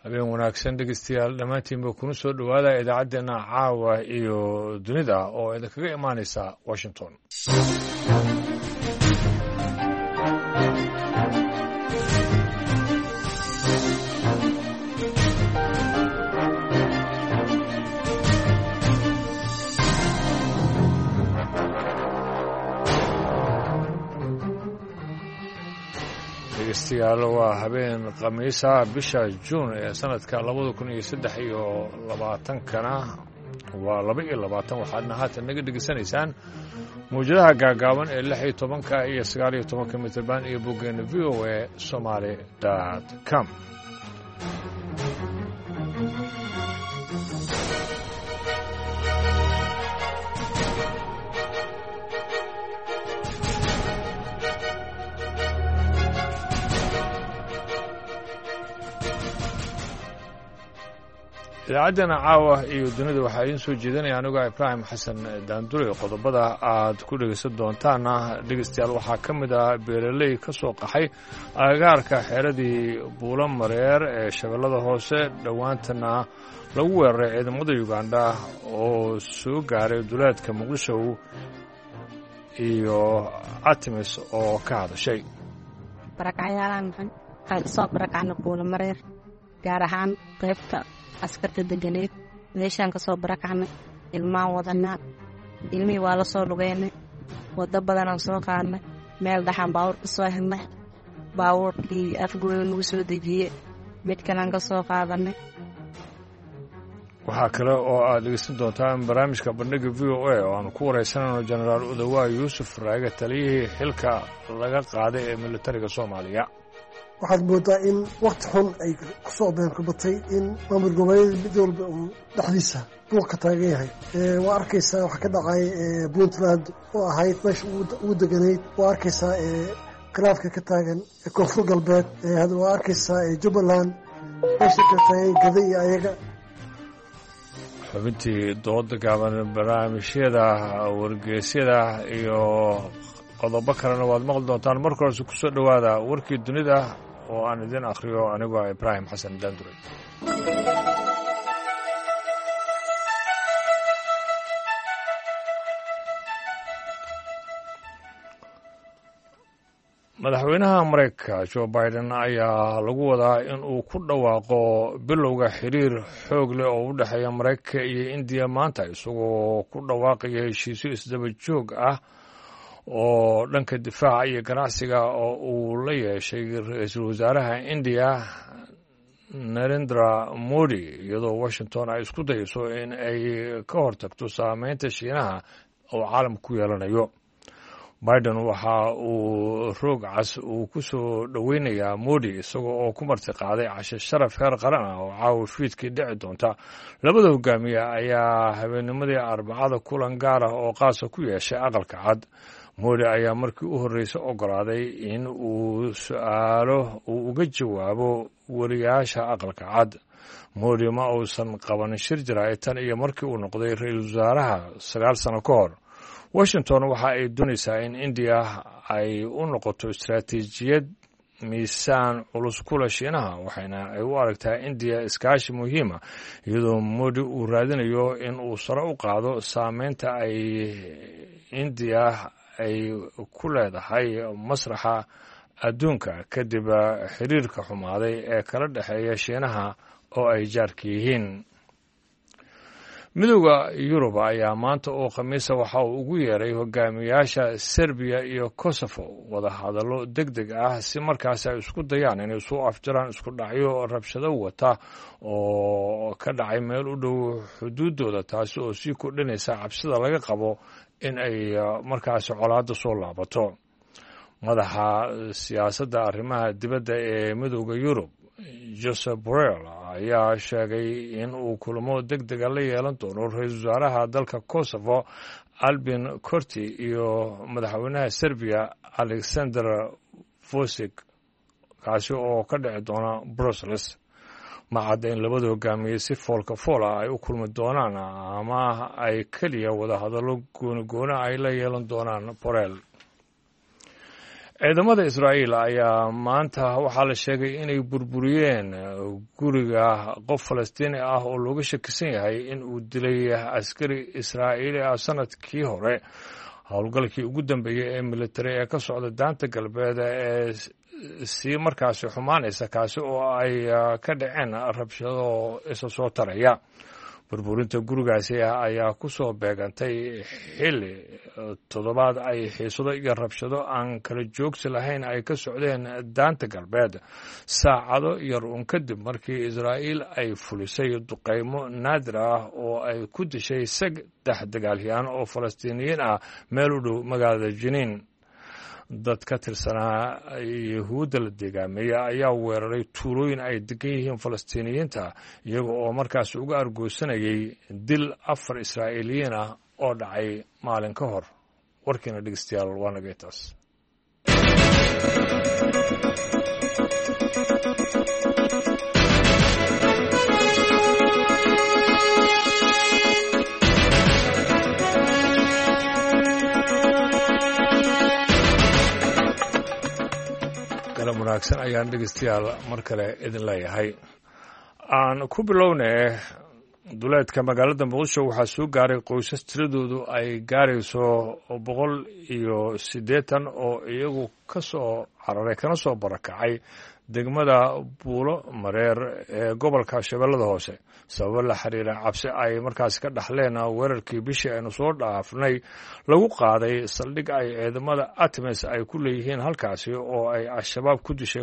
habeen wanaagsan dhegeystayaal dhammaantiinba kuna soo dhowaada idaacaddeenna caawa iyo dunida oo idinkaga imaanaysa washington. dhegeystayaal waa habeen khamiisa bisha juun ee sanadka 2023 waa 22 waxaadna haatan naga dhegeysanaysaan mawjadaha gaagaaban ee 16 iyo 19 mitirban iyo boggeena VOA Somali.com. idaacaddeenna caawa iyo dunida waxaa idiin soo jeedinaya anigoo ibraahim xasan daandure. qodobada aad ku dhegaysan doontaana dhegaystayaal waxaa ka mid ah beeraley ka soo qaxay agagaarka xeeradii buulo mareer ee shabeellada hoose dhowaantana lagu weeraray ciidamada uganda oo soo gaaray duleedka muqdisho iyo artemis oo ka hadashay. barakacyaalahan waxaan soo barakacna buulo mareer gaar ahaan qaybta askarta deganeed meeshaan ka soo barakacnay ilmaan wadanaa ilmihii waa la soo lugeynay waddo badanaan soo qaadnay meel dhaxaan baawur ka soo helnay baawurkii afgooda nagu soo dejiyey mid kalaan ka soo qaadanay. waxaa kale oo aad dhegeysan doontaan barnaamijka bandhiga v o a oo aanu ku waraysanayno jenaraal udawaa yuusuf raage taliyihii xilka laga qaaday ee militariga soomaaliya. waxaad moodaa in wakti xun ay ku soo beenkubatay in maamul goboleedyada mid walba uu dhexdiisa buuq ka taagan yahay. waa arkaysaa waxa ka dhacay puntland oo ahayd meesha ugu deganayd. waa arkaysaa khilaafka ka taagan koonfur galbeed. waa arkaysaa jubbaland meesha ka taagan gada iyo ayaga. xubintii dooda gaaban barnaamijyada wargeysyada iyo qodobo kalena waad maqli doontaan. marka horese ku soo dhowaada warkii dunida oo aan idin akhriyo anigoo ibraahim xasan daandure. madaxweynaha maraykanka joe biden ayaa lagu wadaa in uu ku dhawaaqo bilowga xiriir xoog leh oo u dhexeeya maraykanka iyo indiya maanta, isagoo ku dhawaaqaya heshiisyo isdaba joog ah oo dhanka difaaca iyo ganacsiga oo uu la yeeshay ra-iisul wasaaraha indiya narendra modi, iyadoo washington ay isku dayeyso in ay ka hortagto saameynta shiinaha oo caalamka ku yeelanayo. biden waxa uu roog cas uu ku soo dhoweynayaa modi isagoo oo ku marti qaaday casho sharaf heer qaran ah oo caawa fiidkii dhici doonta. labada hogaamiye ayaa habeennimadii arbacada kulan gaar ah oo qaasa ku yeeshay aqalka cad. modi ayaa markii u horreysay ogolaaday in uu su-aalo uu uga jawaabo wariyaasha aqalka cad. modi ma uusan qaban shir jaraa'id tan iyo markii uu noqday ra-iisul wasaaraha 9 sano ka hor. washington waxa ay doonaysaa in indiya ay u noqoto istaraatiijiyad miisaan culus kula shiinaha, waxayna ay u aragtaa indiya iskaashi muhiima, iyadoo modi uu raadinayo in uu sare u qaado saameynta ay indiya ay ku leedahay masraxa adduunka kadib xiriirka xumaaday ee kala dhexeeya shiinaha oo ay jaarka yihiin. midowda yurub ayaa maanta oo khamiisa waxa uu ugu yeeray hogaamiyaasha serbiya iyo kosovo wadahadallo deg deg ah si markaasi ay isku dayaan inay soo afjaraan isku dhacyo rabshado wata oo ka dhacay meel u dhow xuduuddooda, taasi oo sii kordhinaysa cabsida laga qabo in ay markaasi colaadda soo laabato. madaxa siyaasadda arrimaha dibadda ee midowda yurub joseph borrell ayaa sheegay in uu kulamo deg dega la yeelan doono ra-iisul wasaaraha dalka kosovo albin korti iyo madaxweynaha serbiya alexander vucic, kaasi oo ka dhici doona brussels. ma cadda in labada hogaamiye si foolka foola ay u kulmi doonaan ama ay keliya wadahadallo gooni gooni ay la yeelan doonaan borrell. ciidamada Israa'iil ayaa maanta waxaa la sheegay inay burburiyeen guriga qof Falastiini ah oo looga shakisan yahay in uu dilay askari Israa'iili ah sanadkii hore howlgalkii ugu dambeeyay ee militari ee ka socda daanta galbeed ee si markaasi xumaanaysa kaasi oo ay ka dhaceen rabshado isa soo taraya burburinta gurigaasi ayaa ku soo beegantay xilli toddobaad ay xiisado iyo rabshado aan kala joogsi lahayn ay ka socdeen daanta galbeed saacado yar un kadib markii Israa'iil ay fulisay duqaymo naadir ah oo ay ku dishay 3 dagaalyahan oo Falastiiniyiin ah meel u dhow magaalada Jiniin dad ka tirsanaa Yahuudda la deegaameeya ayaa weeraray tuulooyin ay degan yihiin Falastiiniyiinta iyaga oo markaas uga argoosanayay dil 4 Israa'iiliyiin ah oo dhacay maalin ka hor warkiina dhegeystayaal waa naga intaas. wanaagsan ayaan dhegeystayaal mar kale idin leeyahay aan ku bilownay duleedka magaalada Muqdisho waxaa soo gaaray qoysas tiradoodu ay gaarayso 180 oo iyagu ka soo cararay kana soo barakacay degmada Buulo Mareer ee gobolka Shabeellada Hoose sabab la xiriira cabsi ay markaas ka dhaxleen weerarkii bishii aynu soo dhaafnay lagu qaaday saldhig ay ciidamada ATMIS ay ku leeyihiin halkaasi oo ay al-shabaab ku dishay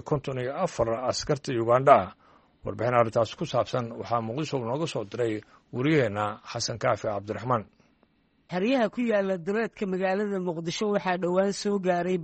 54 askarta Uganda warbixin arrintaas ku saabsan waxaa Muqdisho nooga soo diray wariyaheena Xasan Kaafi Cabdiraxmaan. Xeryaha ku yaala duleedka magaalada Muqdisho waxaa dhowaan soo gaaray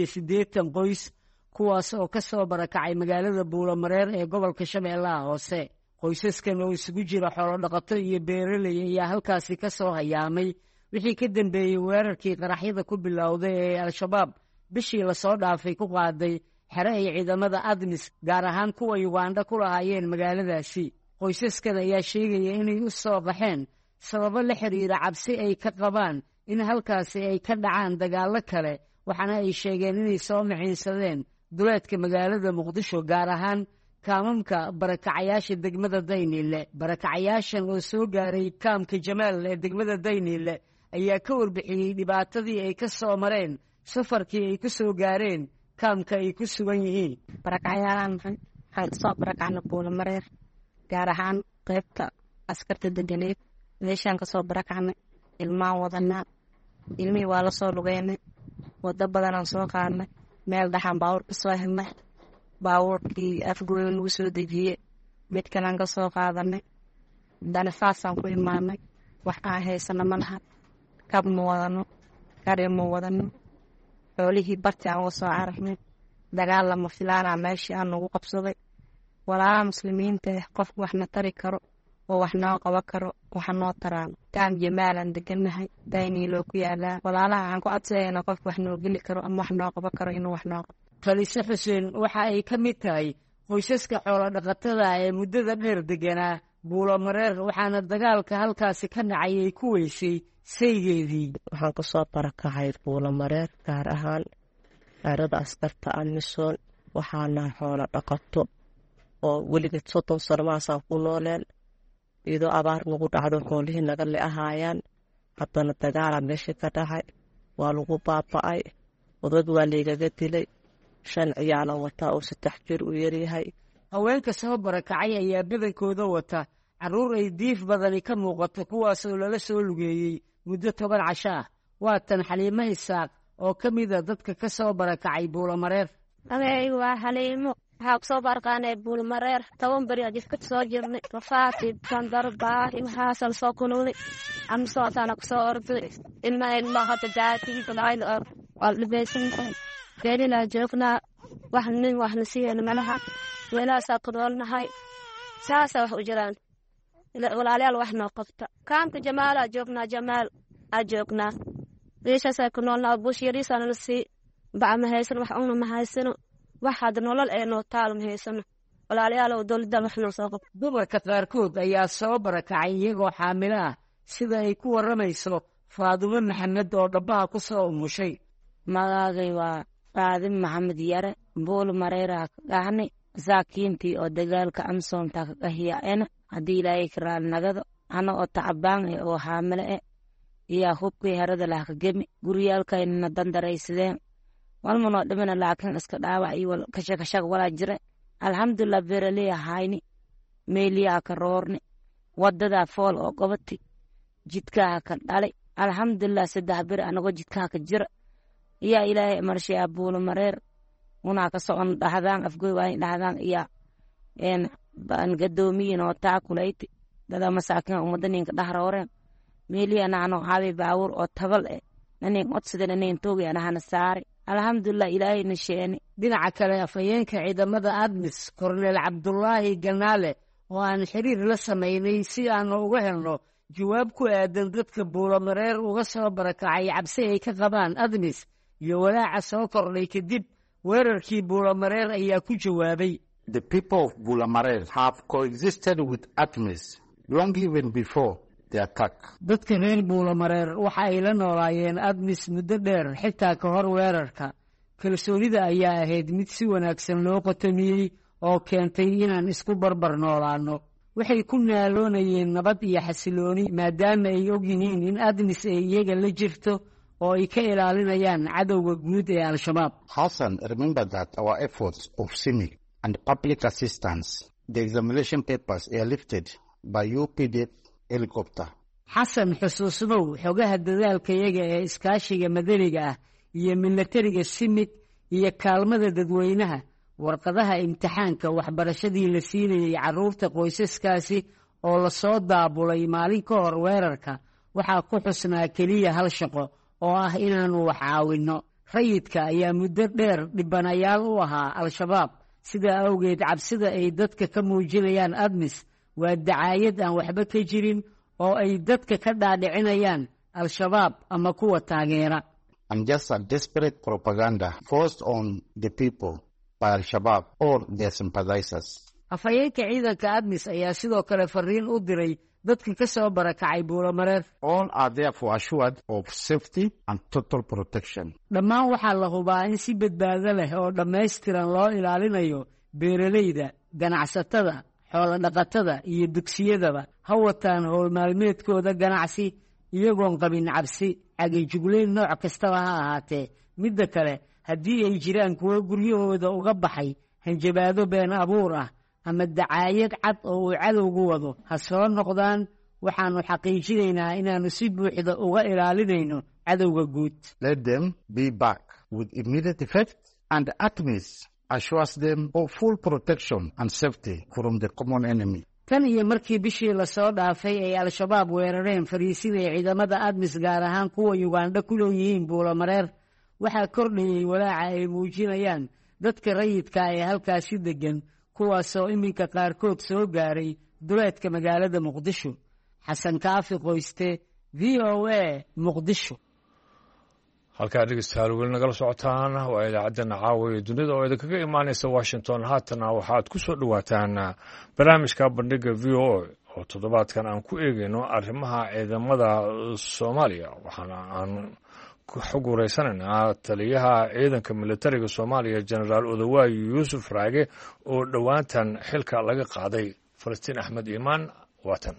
180 qoys kuwaas oo ka soo barakacay magaalada Buulo Mareer ee gobolka Shabeellaha Hoose. Qoysaskan oo isugu jira xoolo dhaqato iyo beeraley ayaa halkaasi ka soo hayaamay wixii ka dambeeyay weerarkii qaraxyada ku bilowday ee al-shabaab bishii la soo dhaafay ku qaaday xere ay ciidamada ATMIS gaar ahaan kuwa Uganda ku lahaayeen magaaladaasi. Qoysaskan ayaa sheegaya inay u soo qaxeen sababo la xiriira cabsi ay ka qabaan in halkaasi ay ka dhacaan dagaallo kale waxaana ay sheegeen inay soo maciinsadeen duleedka magaalada Muqdisho gaar ahaan kaamamka barakacayaasha degmada Daynile. Barakacayaashan oo soo gaaray kaamka Jamaal ee degmada Daynile ayaa ka warbixiyay dhibaatadii ay ka soo mareen safarkii ay ku soo gaareen kaamka ay ku sugan yihiin. Barakacayaashan waxaan soo barakacnay Buulo Mareer gaar ahaan qaybta askarta deganeed meeshaan ka soo barakacnay ilmaan wadanaa ilmihii waa la soo lugeynay wada badan aan soo qaadnay meel dhaxan baawur ka soo helnay baawurkii afgooy lagu soo dejiyay mid kalaan ka soo qaadanay dana saasaan ku imaanay wax aan haysana ma laha kab ma wadano kari ma wadano xoolihii barti aan uga soo cararnay dagaal lama filaana meeshii aan nagu qabsaday walaalaha muslimiinta qof waxna tari karo oo wax noo qaban karo waxa noo taraan taan Jamaalan deganahay Daynile ku yaala walaalaha aan ku adseeyna qof wax noo geli karo ama wax noo qaban karo inuu wax noo qabto. Talise Xuseen waxa ay ka mid tahay qoysaska xoolo dhaqatada ee muddada dheer deganaa Buulo Mareer waxaana dagaalka halkaasi ka dhacay ay ku weysay saygeedii. Waxaan ka soo barakacay Buulo Mareer gaar ahaan xerada askarta ATMIS waxaana xoolo dhaqato oo weligeed 30 sano maasaan ku nooleen iyadoo abaar nagu dhacdo xoolihii naga leeyahaayaan haddana dagaal meesha ka dhacay waa lagu baaba'ay wadad waa leegaga dilay 5 ciyaal wata oo 3 jir u yaryahay. Haweenka soo barakacay ayaa badankooda wata caruur ay diif badani ka muuqato kuwaas oo lala soo lugeeyay muddo 10 casho ah. Waa tan Xaliimo Isaaq oo ka mid ah dadka ka soo barakacay Buulo Mareer. Adeeg waa Xaliimo waxaa ku soo barqaanay Buulo Mareer 10 bari ajif ka soo jirnay rafaatid sandarba waxaasal soo kululay am soo taana ku soo orday ilma hadda jaati falaayl wal dhibaysan deelina joogna wax nin wax nasiina malaha weelaasa qodolnahay saasa wax u jiraan walaalayaal wax noo qabta kaamka Jamaala joogna Jamaal ajoogna weeshaasa ku noolna bush yariisana nasi baama haysan wax uuna ma haysano waxaad nolol ee noo taalum haysano walaalayaal oo dawladda wax noo soo qabto. Dumarka qaarkood ayaa soo barakacay iyagoo xaamilo ah sida ay ku waramayso Faadumo Maxamed oo dhabaha ku soo umushay. magacay waa Faadin Maxamed Yare Buul Mareera ka dhahni masaakiintii oo dagaalka Amsoomta ka qahiyaena haddii Ilaahay karaal nagado ana oo tacbaan oo haamile iyo hubkii harada la ka gemi guriyaalkayna dandaraysadeen walmano dhimana laakiin iska dhaawac iyo kashag wala jira alxamdulillah beeraley hayni meeliya ka roorni wadada fool oo qobati jidka ka dhalay alxamdulillah saddex bir anago jidka ka jira iyo Ilaahay marshay Buul Mareer una ka socon dhahdaan afgoy way dhahdaan iyo baan gadoomiyin oo taakuleyti dada masaakiin umadaninka dhahroreen meeliya naano haabi baawur oo tabal nanin codsadana nin toogi anahana saari alxamdulillah Ilaahay nisheeni dhinaca kale afayeenka ciidamada ADMIS Korneel Cabdullaahi Ganaale oo aan xiriir la sameynay si aan uga helno jawaab ku aadan dadka Buul Mareer uga soo barakacay cabsi ay ka qabaan ADMIS iyo walaaca soo kordhay kadib weerarkii Buul Mareer ayaa ku jawaabay The people of Buul Mareer have coexisted with ADMIS long even before the attack. dadka reer Buul Mareer waxa ay la noolaayeen ADMIS muddo dheer xitaa ka hor weerarka kalsoonida ayaa ahayd mid si wanaagsan loo qotomiyey oo keentay inaan isku barbar noolaano waxay ku naaloonayeen nabad iyo xasilooni maadaama ay og yihiin in ADMIS ay iyaga la jirto oo ay ka ilaalinayaan cadowga guud ee Al-Shabaab. Hassan remembered that our efforts of CIMIC and public assistance, the examination papers airlifted by UPDF helicopter. Xasan xusuusnow xogaha dadaalka iyaga ee iskaashiga madaniga ah iyo militariga CIMIC iyo kaalmada dadweynaha warqadaha imtixaanka waxbarashadii la siinayay carruurta qoysaskaasi oo la soo daabulay maalin ka hor weerarka waxaa ku xusnaa keliya hal shaqo oo ah inaanu wax caawinno rayidka ayaa muddo dheer dhibanayaal u ahaa Al-Shabaab sida awgeed cabsida ay dadka ka muujinayaan ADMIS waa dacaayad aan waxba ka jirin oo ay dadka ka dhaadhicinayaan Al-Shabaab ama kuwa taageera and just a desperate propaganda forced on the people by Al-Shabaab or their sympathizers. afayeenka ciidanka ADMIS ayaa sidoo kale fariin u diray dadka ka soo barakacay Buul Mareer All are therefore assured of safety and total protection. dhammaan waxaa la hubaa in si badbaado leh oo dhammaystiran loo ilaalinayo beeraleyda ganacsatada xoolo dhaqatada iyo dugsiyadaba ha wataan howl maalmeedkooda ganacsi iyagoon qabin cabsi cagajugleyn nooc kastaba ha ahaatee midda kale haddii ay jiraan kuwo guryahooda uga baxay hanjabaado been abuur ah ama dacaayad cad oo uu cadowgu wado ha soo noqdaan waxaanu xaqiijinaynaa inaanu si buuxda uga ilaalinayno cadowga guud. Let them be back with immediate effect and ADMIS assures them of full protection and safety from the common enemy. tan iyo markii bishii la soo dhaafay ay Al-Shabaab weerareen fariisinay ciidamada ADMIS gaar ahaan kuwa Uganda ku leeyihiin Buul Mareer waxaa kordhayay walaaca ay muujinayaan dadka rayidka ee halkaasi degan kuwaasoo iminka qaarkood soo gaaray duleedka magaalada Muqdisho. Xasan Kaafi Qoyste VOA Muqdisho. halkaa dhegeystayaal weli nagala socotaan waa idaacaddeena caawiya dunida oo idinkaga imaanaysa Washington haatana waxaad ku soo dhawaataan barnaamijka bandhiga VOA oo toddobaadkan aan ku eegayno arrimaha ciidamada Soomaaliya waxaana aan xog wareysanaynaa taliyaha ciidanka militariga Soomaaliya Generaal Odawaay Yuusuf Raage oo dhowaantan xilka laga qaaday Falastiin Axmed Iimaan waatan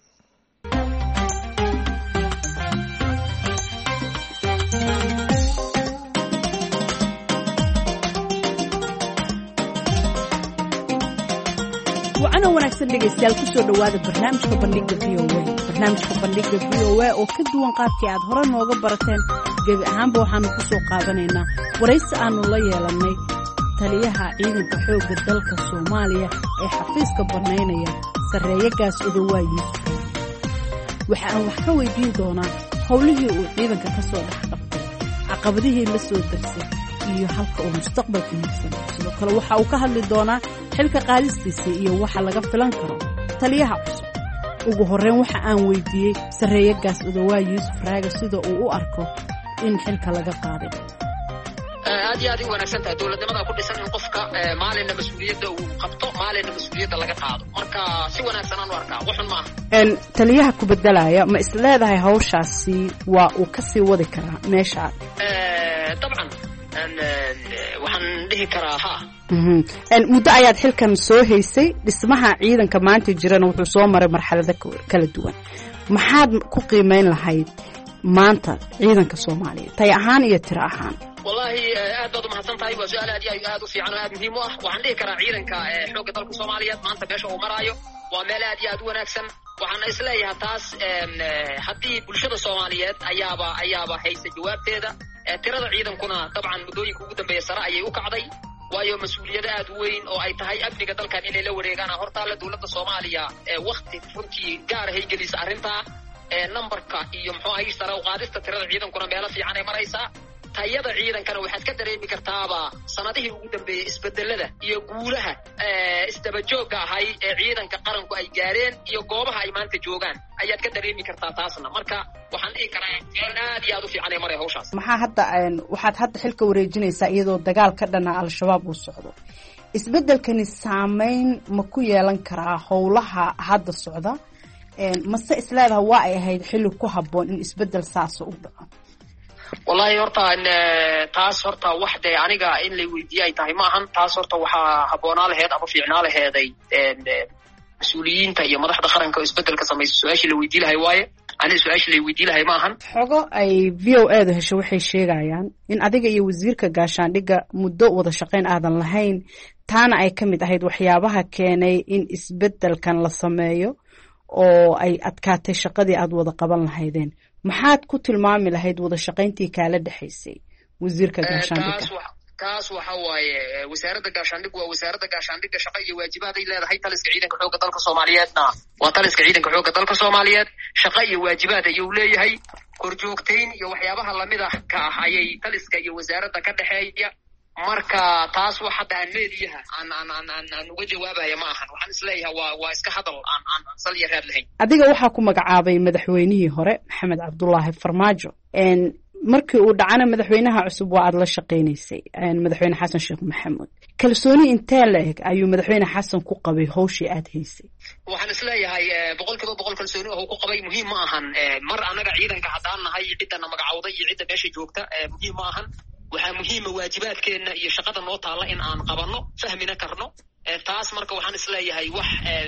وأنا ونكسر لجيستيال كسر دواد برنامج كبندق VOA برنامج كبندق VOA وكدوان قابتي عاد هران وغبرتين جب أهم بوحان كسر قابنينا ورئيس أن الله يلمي تليها عيد بحوق الدلك الصومالية حفيز كبرنينيا سرية أدواي وحكا ويدين دونا howlihii uu ciidanka ka soo dhaxqabtay caqabadihii la soo darsay iyo halka uu mustaqbalka higsan sidoo kale waxa uu ka hadli doonaa xilka qaadistiisa iyo waxa laga filan karo taliyaha cusub ugu horreyn waxa aan weydiiyey sareeye gaas Odawaay Yuusuf Raage sida uu u arko in xilka laga qaaday aad iyo aad wanaagsan tahay dawladnimada ku dhisan in qofka maalinna mas'uuliyadda uu qabto maalinna mas'uuliyadda laga qaado marka si wanaagsan aan u arkaa waxun ma aha taliyaha ku bedelaya ma isleedahay hawshaasi waa uu ka sii wadi karaa meesha طبعا waxaan dhihi karaa ha muddo ayaad xilkan soo haysay dhismaha ciidanka maanta jirana wuxuu soo maray marxalado kala duwan maxaad ku qiimeyn lahayd maanta ciidanka Soomaaliya tay ahaan iyo tiro ahaan wallahi aad baad mahadsan tahay waa su'aal aad u fiican oo aad muhiim u ah waxaan dhihi karaa ciidanka xoogga dalka Soomaaliyeed maanta meesha uu maraayo waa meel aad u wanaagsan waxaan isleeyahay taas haddii bulshada Soomaaliyeed ayaaba haysa jawaabteeda tirada ciidankuna dabcan muddooyinka ugu dambeeyay sare ayay u kacday waayo mas'uuliyad aad u weyn oo ay tahay amniga dalkan inay la wareegaan hortaala dawladda Soomaaliya waqti runtii gaar ah ay gelisay arrinta numberka iyo muxuu ahay sare u qaadista tirada ciidankuna meel fiican ay maraysaa tayada ciidankana waxaad ka dareemi kartaaba sanadihii ugu dambeeyay isbedelada iyo guulaha isdaba joogga ahay ee ciidanka qaranku ay gaareen iyo goobaha ay maanta joogaan ayaad ka dareemi kartaa taasna marka waxaan dhihi karaa aad iyo aad u fiican ay maray hawshaas maxaa hadda waxaad hadda xilka wareejinaysaa iyadoo dagaal ka dhana al-shabaab uu socdo isbedelkani saameyn ma ku yeelan karaa howlaha hadda socda mase isleedahay waa ay ahayd xilli ku habboon in isbedel saas u dhaco wallahi horta taas horta wax de aniga in la weydiiyay ay tahay ma ahan taas horta waxa habboonaa lahayd ama fiicnaa laheeday mas'uuliyiinta iyo madaxda qaranka oo isbedelka sameeyay su'aasha la weydiin lahay waaye ani su'aasha la weydiin lahay ma ahan xogo ay VOA-da hesho waxay sheegayaan in adiga iyo wasiirka gaashaandhigga muddo wada shaqayn aadan lahayn taana ay ka mid ahayd waxyaabaha keenay in isbedelkan la sameeyo oo ay adkaatay shaqadii aad wada qaban lahaydeen maxaad ku tilmaami lahayd wada shaqayntii kaala dhaxaysay wasiirka gaashaandhigga taas waxa waaye wasaaradda gaashaandhigga waa wasaaradda gaashaandhigga shaqo iyo waajibaad ay leedahay taliska ciidanka xoogga dalka Soomaaliyeedna waa taliska ciidanka xoogga dalka Soomaaliyeed shaqo iyo waajibaad ayuu leeyahay korjoogteyn iyo waxyaabaha lamid ah ka ah ayay taliska iyo wasaaradda ka dhaxeeya marka taas wax hadda aan meediyaha aan uga jawaabaya ma ahan waxaan isleeyahay waa iska hadal aan sal iyo raad lahayn adiga waxaa ku magacaabay madaxweynihii hore Maxamed Cabdullaahi Farmaajo markii uu dhacana madaxweynaha cusub waa aad la shaqaynaysay madaxweyne Xasan Sheekh Maxamuud kalsooni intee leeg ayuu madaxweyne Xasan ku qabay hawshii aad haysay waxaan isleeyahay 100% kalsooni oo ku qabay muhiim ma ahan mar anaga ciidanka haddaan nahay cidana magacawday iyo cidda meesha joogta muhiim ma ahan waxaa muhiima waajibaadkeena iyo shaqada noo taala in aan qabanno fahmina karno taas marka waxaan isleeyahay wax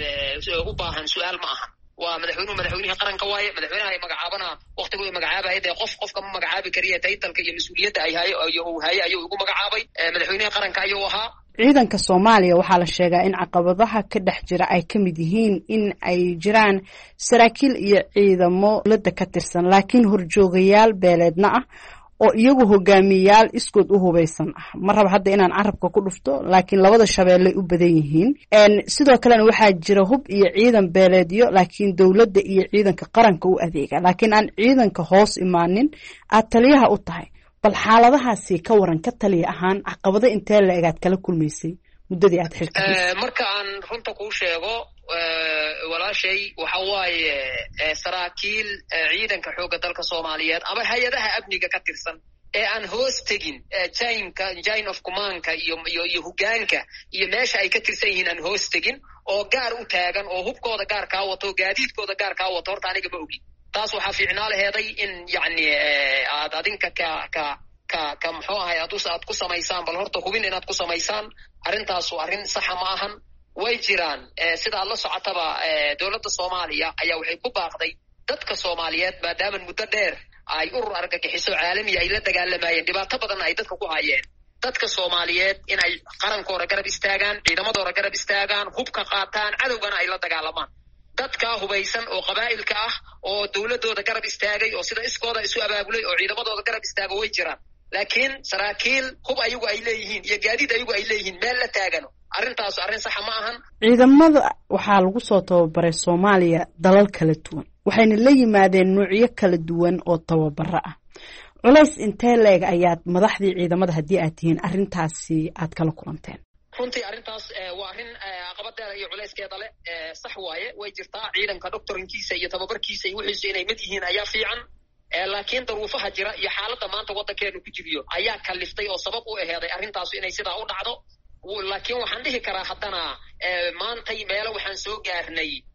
u baahan su'aal ma ahan waa madaxweynaha qaranka waaye madaxweynaha ay magacaabana waqtigu ay magacaabahay qofka ma magacaabi kariya taytalka iyo mas'uuliyadda ay ayuu ugu magacaabay madaxweynaha qaranka ayuu ahaa ciidanka Soomaaliya waxaa la sheegaa in caqabadaha ka dhex jira ay ka mid yihiin in ay jiraan saraakiil iyo ciidamo dawladda ka tirsan laakiin horjoogayaal beeleedna ah oo iyagu hogaamiyayaal iskood u hubaysan ah ma raba hadda inaan carabka ku dhufto laakiin labada shabeelle u badan yihiin sidoo kalena waxaa jira hub iyo ciidan beeleedyo laakiin dawladda iyo ciidanka qaranka u adeega laakiin aan ciidanka hoos imaanin aad taliyaha u tahay bal xaaladahaasi ka waran ka taliya ahaan caqabado intee la egaad kala kulmaysay muddadii aad xilka marka aan runta kuu sheego walaashay waxa waaye saraakiil ciidanka xoogga dalka Soomaaliyeed ama hay'adaha amniga ka tirsan ee aan hoos tegin chain of command-ka iyo hoggaanka iyo meesha ay ka tirsan yihiin aan hoos tegin oo gaar u taagan oo hubkooda gaar ka wato gaadiidkooda gaar ka wato horta aniga ma ogi taas waxaa fiicnaa laheeday in yacni aad adinka ka muxuu ahay aad ku samaysaan bal horta hubin inaad ku samaysaan arrintaasu arrin saxa ma ahan way jiraan sidaad la socotaba dawladda Soomaaliya ayaa waxay ku baaqday dadka Soomaaliyeed maadaama muddo dheer ay urur argagixiso caalami ay la dagaalamayeen dhibaato badan ay dadka ku hayeen dadka Soomaaliyeed in ay qarankooda garab istaagaan ciidamadooda garab istaagaan hubka qaataan cadowgana ay la dagaalamaan dadka hubaysan oo qabaa'ilka ah oo dawladooda garab istaagay oo sida iskooda isu abaabulay oo ciidamadooda garab istaago way jiraan laakiin saraakiil hub ayagu ay leeyihiin iyo gaadiid ayagu ay leeyihiin meel la taagano arrintaas arrin sax ma ahan ciidamada waxaa lagu soo tababaray Soomaaliya dalal kala duwan waxayna la yimaadeen noocyo kala duwan oo tababaro ah culays intee leeg ayaad madaxdii ciidamada haddii aad tihiin arrintaasi aad kala kulanteen runtii arrintaas waa arrin caqabadeeda iyo culayskeeda leh sax waaye way jirtaa ciidanka doctorinkiisa iyo tababarkiisa iyo wixiisu inay mid yihiin ayaa fiican laakiin daruufaha jira iyo xaaladda maanta waddankeenu ku jiriyo ayaa kaliftay oo sabab u aheeday arrintaasu inay sidaa u dhacdo laakiin waxaan dhihi karaa haddana maantay meelo waxaan soo gaarnay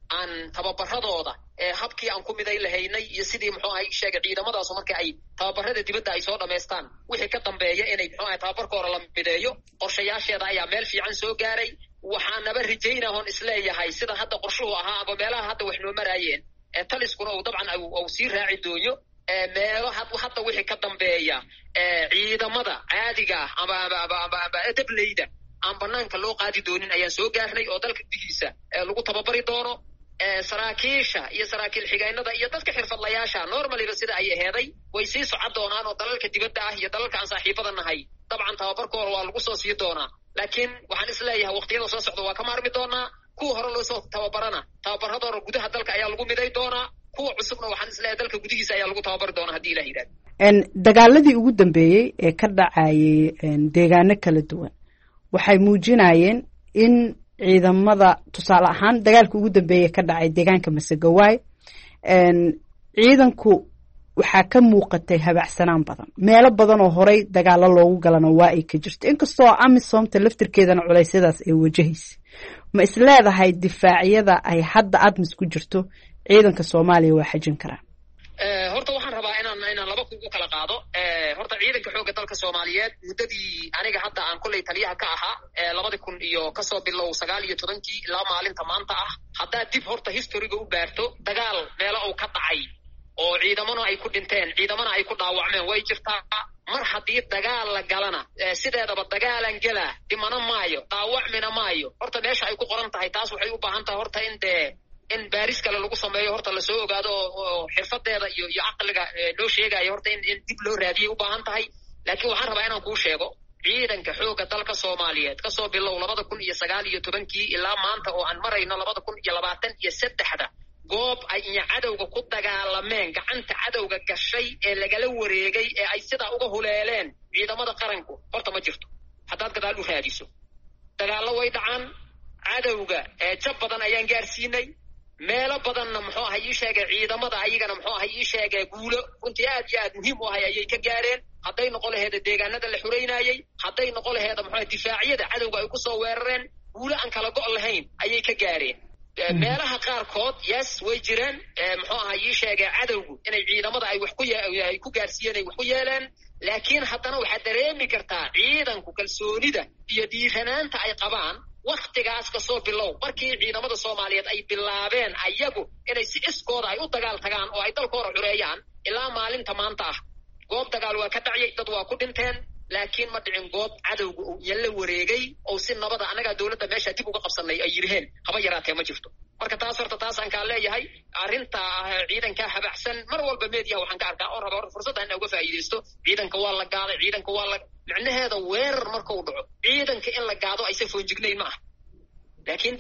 aan tababaradooda habkii aan ku miday lahaynay iyo sidii muxuu ahay sheegay ciidamadaasu markii ay tababarada dibadda ay soo dhammaystaan wixii ka dambeeya inay muxuu ahay tababarkooda la mideeyo qorshayaasheeda ayaa meel fiican soo gaaray waxaanaba rajaynaa oon isleeyahay sida hadda qorshuhu ahaa ama meelaha hadda wax noo maraayeen taliskuna uu dabcan uu sii raaci dooyo meelo hadda wixii ka dambeeya ciidamada caadiga ah ama dableyda aan banaanka loo qaadi doonin ayaan soo gaarnay oo dalka gudihiisa lagu tababari doono saraakiisha iyo saraakiil xigeenada iyo dadka xirfadlayaasha normaliba sida ay aheeday way sii socon doonaan oo dalalka dibadda ah iyo dalalka aan saaxiibada nahay dabcan tababarkooda waa lagu soo sii doonaa laakiin waxaan isleeyahay waqtiyada soo socda waa ka maarmi doonaa kuwa hore loo soo tababarana tababaradooda gudaha dalka ayaa lagu miday doonaa kuwa cusubna waxaan isleeyahay dalka gudihiisa ayaa lagu tababari doonaa haddii ilah yidhahdo dagaaladii ugu dambeeyey ee ka dhacayay deegaano kala duwan waxay muujinayeen in ciidamada tusaale ahaan dagaalka ugu dambeeyey ka dhacay deegaanka Masagawaay ciidanku waxaa ka muuqatay habacsanaan badan meelo badan oo horey dagaalo loogu galana waa ay ka jirto inkastoo amisomta laftirkeedana culeysyadaas ay wajahaysa ma isleedahay difaacyada ay hadda admis ku jirto ciidanka Soomaaliya waa xajin karaan horta waxaan rabaa inaan laba kugu kala qaado horta ciidanka xoogga dalka Soomaaliyeed muddadii aniga hadda aan kulay taliyaha ka ahaa 2000 iyo kasoo bilow 19 ilaa maalinta maanta ah hadda dib horta historiga u baarto dagaal meelo uu ka dhacay oo ciidamana ay ku dhinteen ciidamana ay ku dhaawacmeen way jirtaa mar haddii dagaal la galana sideedaba dagaalan gala dhimana maayo dhaawacmina maayo horta meesha ay ku qoran tahay taas waxay u baahan tahay horta in baaris kale lagu sameeyo horta la soo ogaado oo xirfadeeda iyo aqliga loo sheegayo horta in dib loo raadiyo u baahan tahay laakiin waxaan rabaa inaan kuu sheego ciidanka xoogga dalka Soomaaliyeed ka soo bilow 2019 ilaa maanta oo aan marayno 2023 goob ay cadawga ku dagaalameen gacanta cadawga gashay ee lagala wareegay ee ay sida uga huleeleen ciidamada qaranku horta ma jirto haddaad gadaal u raadiso dagaallo way dhacaan cadawga jab badan ayaan gaarsiinay meelo badanna muxuu ahay ii sheegay ciidamada ayagana muxuu ahay ii sheegay guulo runtii aad iyo aad muhiim u ahay ayay ka gaareen hadday noqon laheed deegaanada la xureynayay hadday noqon laheed muxuu difaacyada cadawga ay ku soo weerareen guulo aan kala go' lahayn ayay ka gaareen meelaha qaarkood yes way jireen muxuu ahay ii sheegay cadawgu inay ciidamada ay wax ku gaarsiiyeen ay wax ku yeeleen laakiin haddana waxaad dareemi kartaa ciidanku kalsoonida iyo dhiiranaanta ay qabaan waktigaas ka soo bilow markii ciidamada Soomaaliyeed ay bilaabeen ayagu inay si iskooda ay u dagaal tagaan oo ay dalkooda xureeyaan ilaa maalinta maanta ah goob dagaal waa ka dhacay dad waa ku dhinteen laakiin ma dhicin goob cadawga uu yalla wareegay oo si nabada anaga dawladda meesha dib uga qabsanay ay yiraheen haba yaraatee ma jirto marka taas horta taas aan ka leeyahay arinta ciidanka habacsan mar walba media waxaan ka arkaa oo rabo fursad aan uga faa'iideysto ciidanka waa la gaaday ciidanka waa la macnaheeda weerar marka uu dhaco ciidanka in la gaado ay safo jignayn ma ah laakiin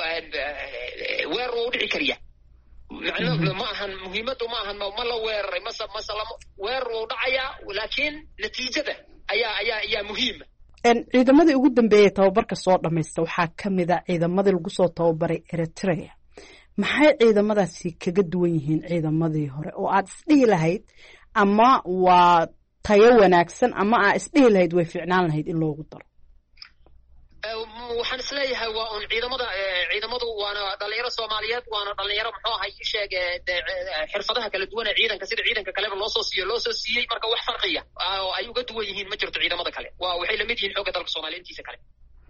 weerar uu dhici kariya macnaheedu ma ahan muhiimadu ma ahan ma la weeraray masalamo weerar uu dhacaya laakiin natiijada ayaa muhiim ciidamadii ugu dambeeyay tababarka soo dhamaysta waxaa ka mid ah ciidamadii lagu soo tababaray Eritrea maxay ciidamadaasi kaga duwan yihiin ciidamadii hore oo aad isdhihi lahayd ama waa tayo wanaagsan ama aad isdhihi lahayd way fiicnaan lahayd in loogu daro waxaan isleeyahay waa un ciidamadu waana dhalinyaro Soomaaliyeed waana dhalinyaro muxuu ahay ii sheeg xirfadaha kala duwan ee ciidanka sida ciidanka kale loo soo siiyay marka wax farqiya oo ay uga duwan yihiin ma jirto ciidamada kale waa waxay la mid yihiin xoogga dalka Soomaaliyeed intiisa kale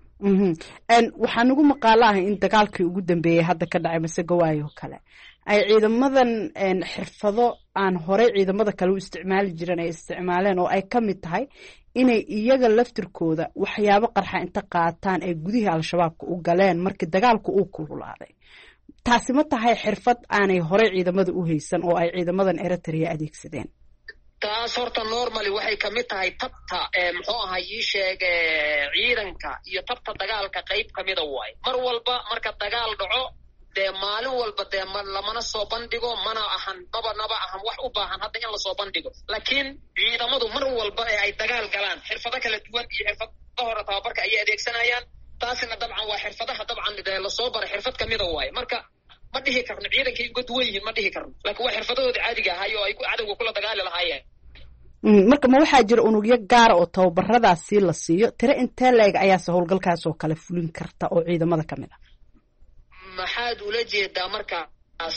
waxaan ugu maqaalahay in dagaalkii ugu dambeeyay hadda ka dhacay Masagawaay oo kale ay ciidamadan xirfado aan hore ciidamada kale u isticmaali jireen ay isticmaaleen oo ay ka mid tahay inay iyaga laftirkooda waxyaabo qarxa inta qaataan ay gudaha al-shabaabka u galeen markii dagaalku uu kululaaday taasi ma tahay xirfad aanay hore ciidamada u haysan oo ay ciidamadan Eritrea adeegsadeen taas horta normally waxay ka mid tahay tabta muxuu ahay ii sheeg ciidanka iyo tabta dagaalka qayb ka mid ah waay mar walba marka dagaal dhaco de maalin walba de lamana soo bandhigo mana ahan naba ahan wax u baahan hadda in la soo bandhigo laakiin ciidamadu mar walba ay dagaal galaan xirfado kala duwan iyo xirfado hore tababarka ay adeegsanayaan taasina dabcan waa xirfadaha dabcan la soo baray xirfad ka mid ah waay marka ma dhihi karno ciidankay uga duwan yihiin ma dhihi karno laakiin waa xirfadooda caadiga ahay oo ay cadawga kula dagaali lahaayeen marka ma waxaa jira unugyo gaara oo tababaradaasi la siiyo tiro intee leeg ayaase howlgalkaas oo kale fulin karta oo ciidamada ka mid ah maxaad ula jeedaa markaas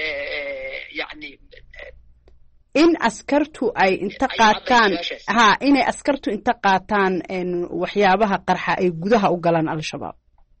yani in askartu ay inta qaataan inay askartu inta qaataan waxyaabaha qarxa ay gudaha u galaan al-shabaab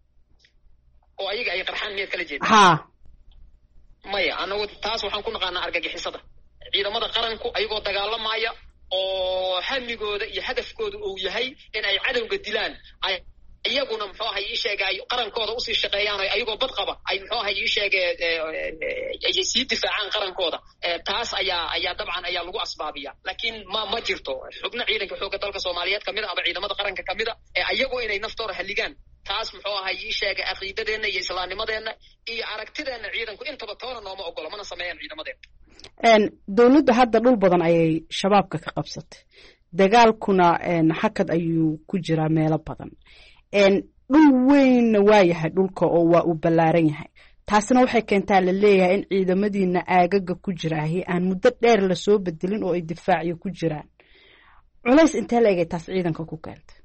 oo ayaga ay qarxaan miyaad kala jeedaa ha maya anagu taas waxaan ku naqaanaa argagixisada ciidamada qaranku ayagoo dagaalamaya oo hamigooda iyo hadafkooda uu yahay in ay cadowga dilaan ay iyaguna muxuu ahay ii sheegay ay qarankooda usii shaqeeyaan ayagoo bad qaba ay muxuu ahay ii sheegay ay sii difaacaan qarankooda taas ayaa dabcan ayaa lagu asbaabiya laakiin ma jirto xubno ciidanka xoogga dalka Soomaaliyeed kamid ah ama ciidamada qaranka kamid ah ayagoo inay naftooda haligaan taas muxuu ahay ii sheegay aqiidadeena iyo islaamnimadeena iyo aragtideena ciidanku intaba toona nooma ogolo mana sameeyaan ciidamadeena dawladda hadda dhul badan ayay shabaabka ka qabsatay dagaalkuna hakad ayuu ku jiraa meelo badan dhul weynna waa yahay dhulka oo waa uu ballaaran yahay taasina waxay keentaa la leeyahay in ciidamadiina aagaga ku jiraahi aan muddo dheer lasoo bedelin oo ay difaaciyo ku jiraan culays intee la egay taas ciidanka ku keentay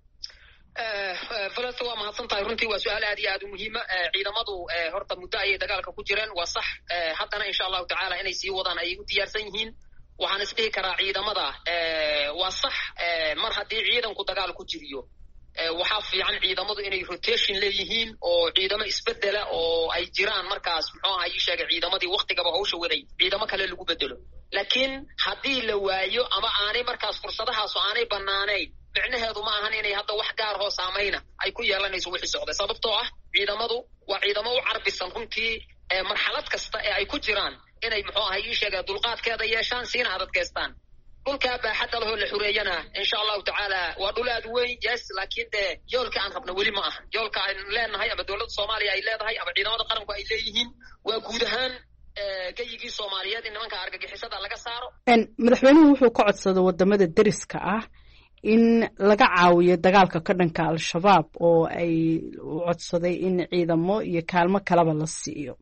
falasta waa mahadsan tahay runtii waa su-aal aad iyo aad u muhiima ciidamadu horta muddo ayay dagaalka ku jireen waa sax haddana insha allahu tacaala inay sii wadaan ayay u diyaarsan yihiin waxaan isdhihi karaa ciidamada waa sax mar haddii ciidanku dagaal ku jiriyo waxaa fiican ciidamadu inay rotation leeyihiin oo ciidamo isbedela oo ay jiraan markaas muxuu ahaa ii sheegay ciidamadii waktigaba hawsha waday ciidamo kale lagu bedelo laakiin haddii la waayo ama aanay markaas fursadahaas oo aanay banaanayn micnaheedu ma ahan inay hadda wax gaar hoo saamayna ay ku yeelanayso wixii socday sababtoo ah ciidamadu waa ciidamo u carbisan runtii marxalad kasta ee ay ku jiraan inay muxuu ahaa ii sheegay dulqaadkeeda yeeshaan siina adadkeystaan dhulkaa baaxadda lahoo la xureeyana insha allahu tacaala waa dhul aad weyn yes laakiin dee yoolka aan rabna weli ma aha yoolka aan leenahay ama dowladda Soomaaliya ay leedahay ama ciidamada qaranku ay leeyihiin waa guud ahaan gayigii Soomaaliyeed in nimanka argagixisada laga saaro madaxweynuhu wuxuu ka codsaday wadamada deriska ah in laga caawiyo dagaalka ka dhanka al-shabaab oo ay codsaday in ciidamo iyo kaalmo kalaba la siiyo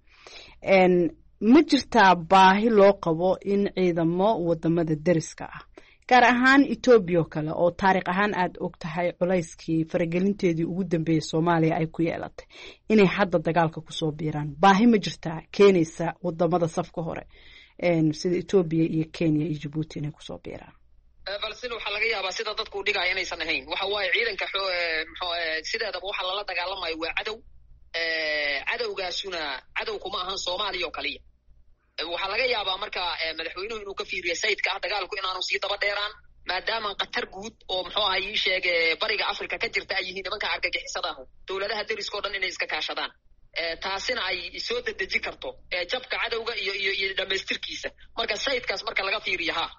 ma jirtaa baahi loo qabo in ciidamo wadamada deriska ah gaar ahaan Ethiopia oo kale oo taariikh ahaan aad og tahay culayskii faragelinteedii ugu dambeeyay Soomaaliya ay ku yeelatay inay hadda dagaalka ku soo biiraan baahi ma jirtaa keenaysa wadamada safka hore sida Ethiopia iyo Kenya iyo Djibouti inay ku soo biiraan balse waxa laga yaabaa sida dadku u dhigay inaysan ahayn waxa waaye ciidanka sideedaba waxa lala dagaalamayo waa cadowgaasuna cadow kuma ahan Soomaaliya oo kaliya waxaa laga yaabaa marka madaxweynuhu inuu ka fiiriyo sayidka ah dagaalku inaanu sii daba dheeraan maadaama qatar guud oo muxuu ahaa ii sheegay bariga Afrika ka jirta ay yihiin nimanka argagixisada ah dowladaha deriska oo dhan inay iska kaashadaan taasina ay soo dedeji karto jabka cadowga iyo dhamaystirkiisa marka sayidkaas marka laga fiiriyo ha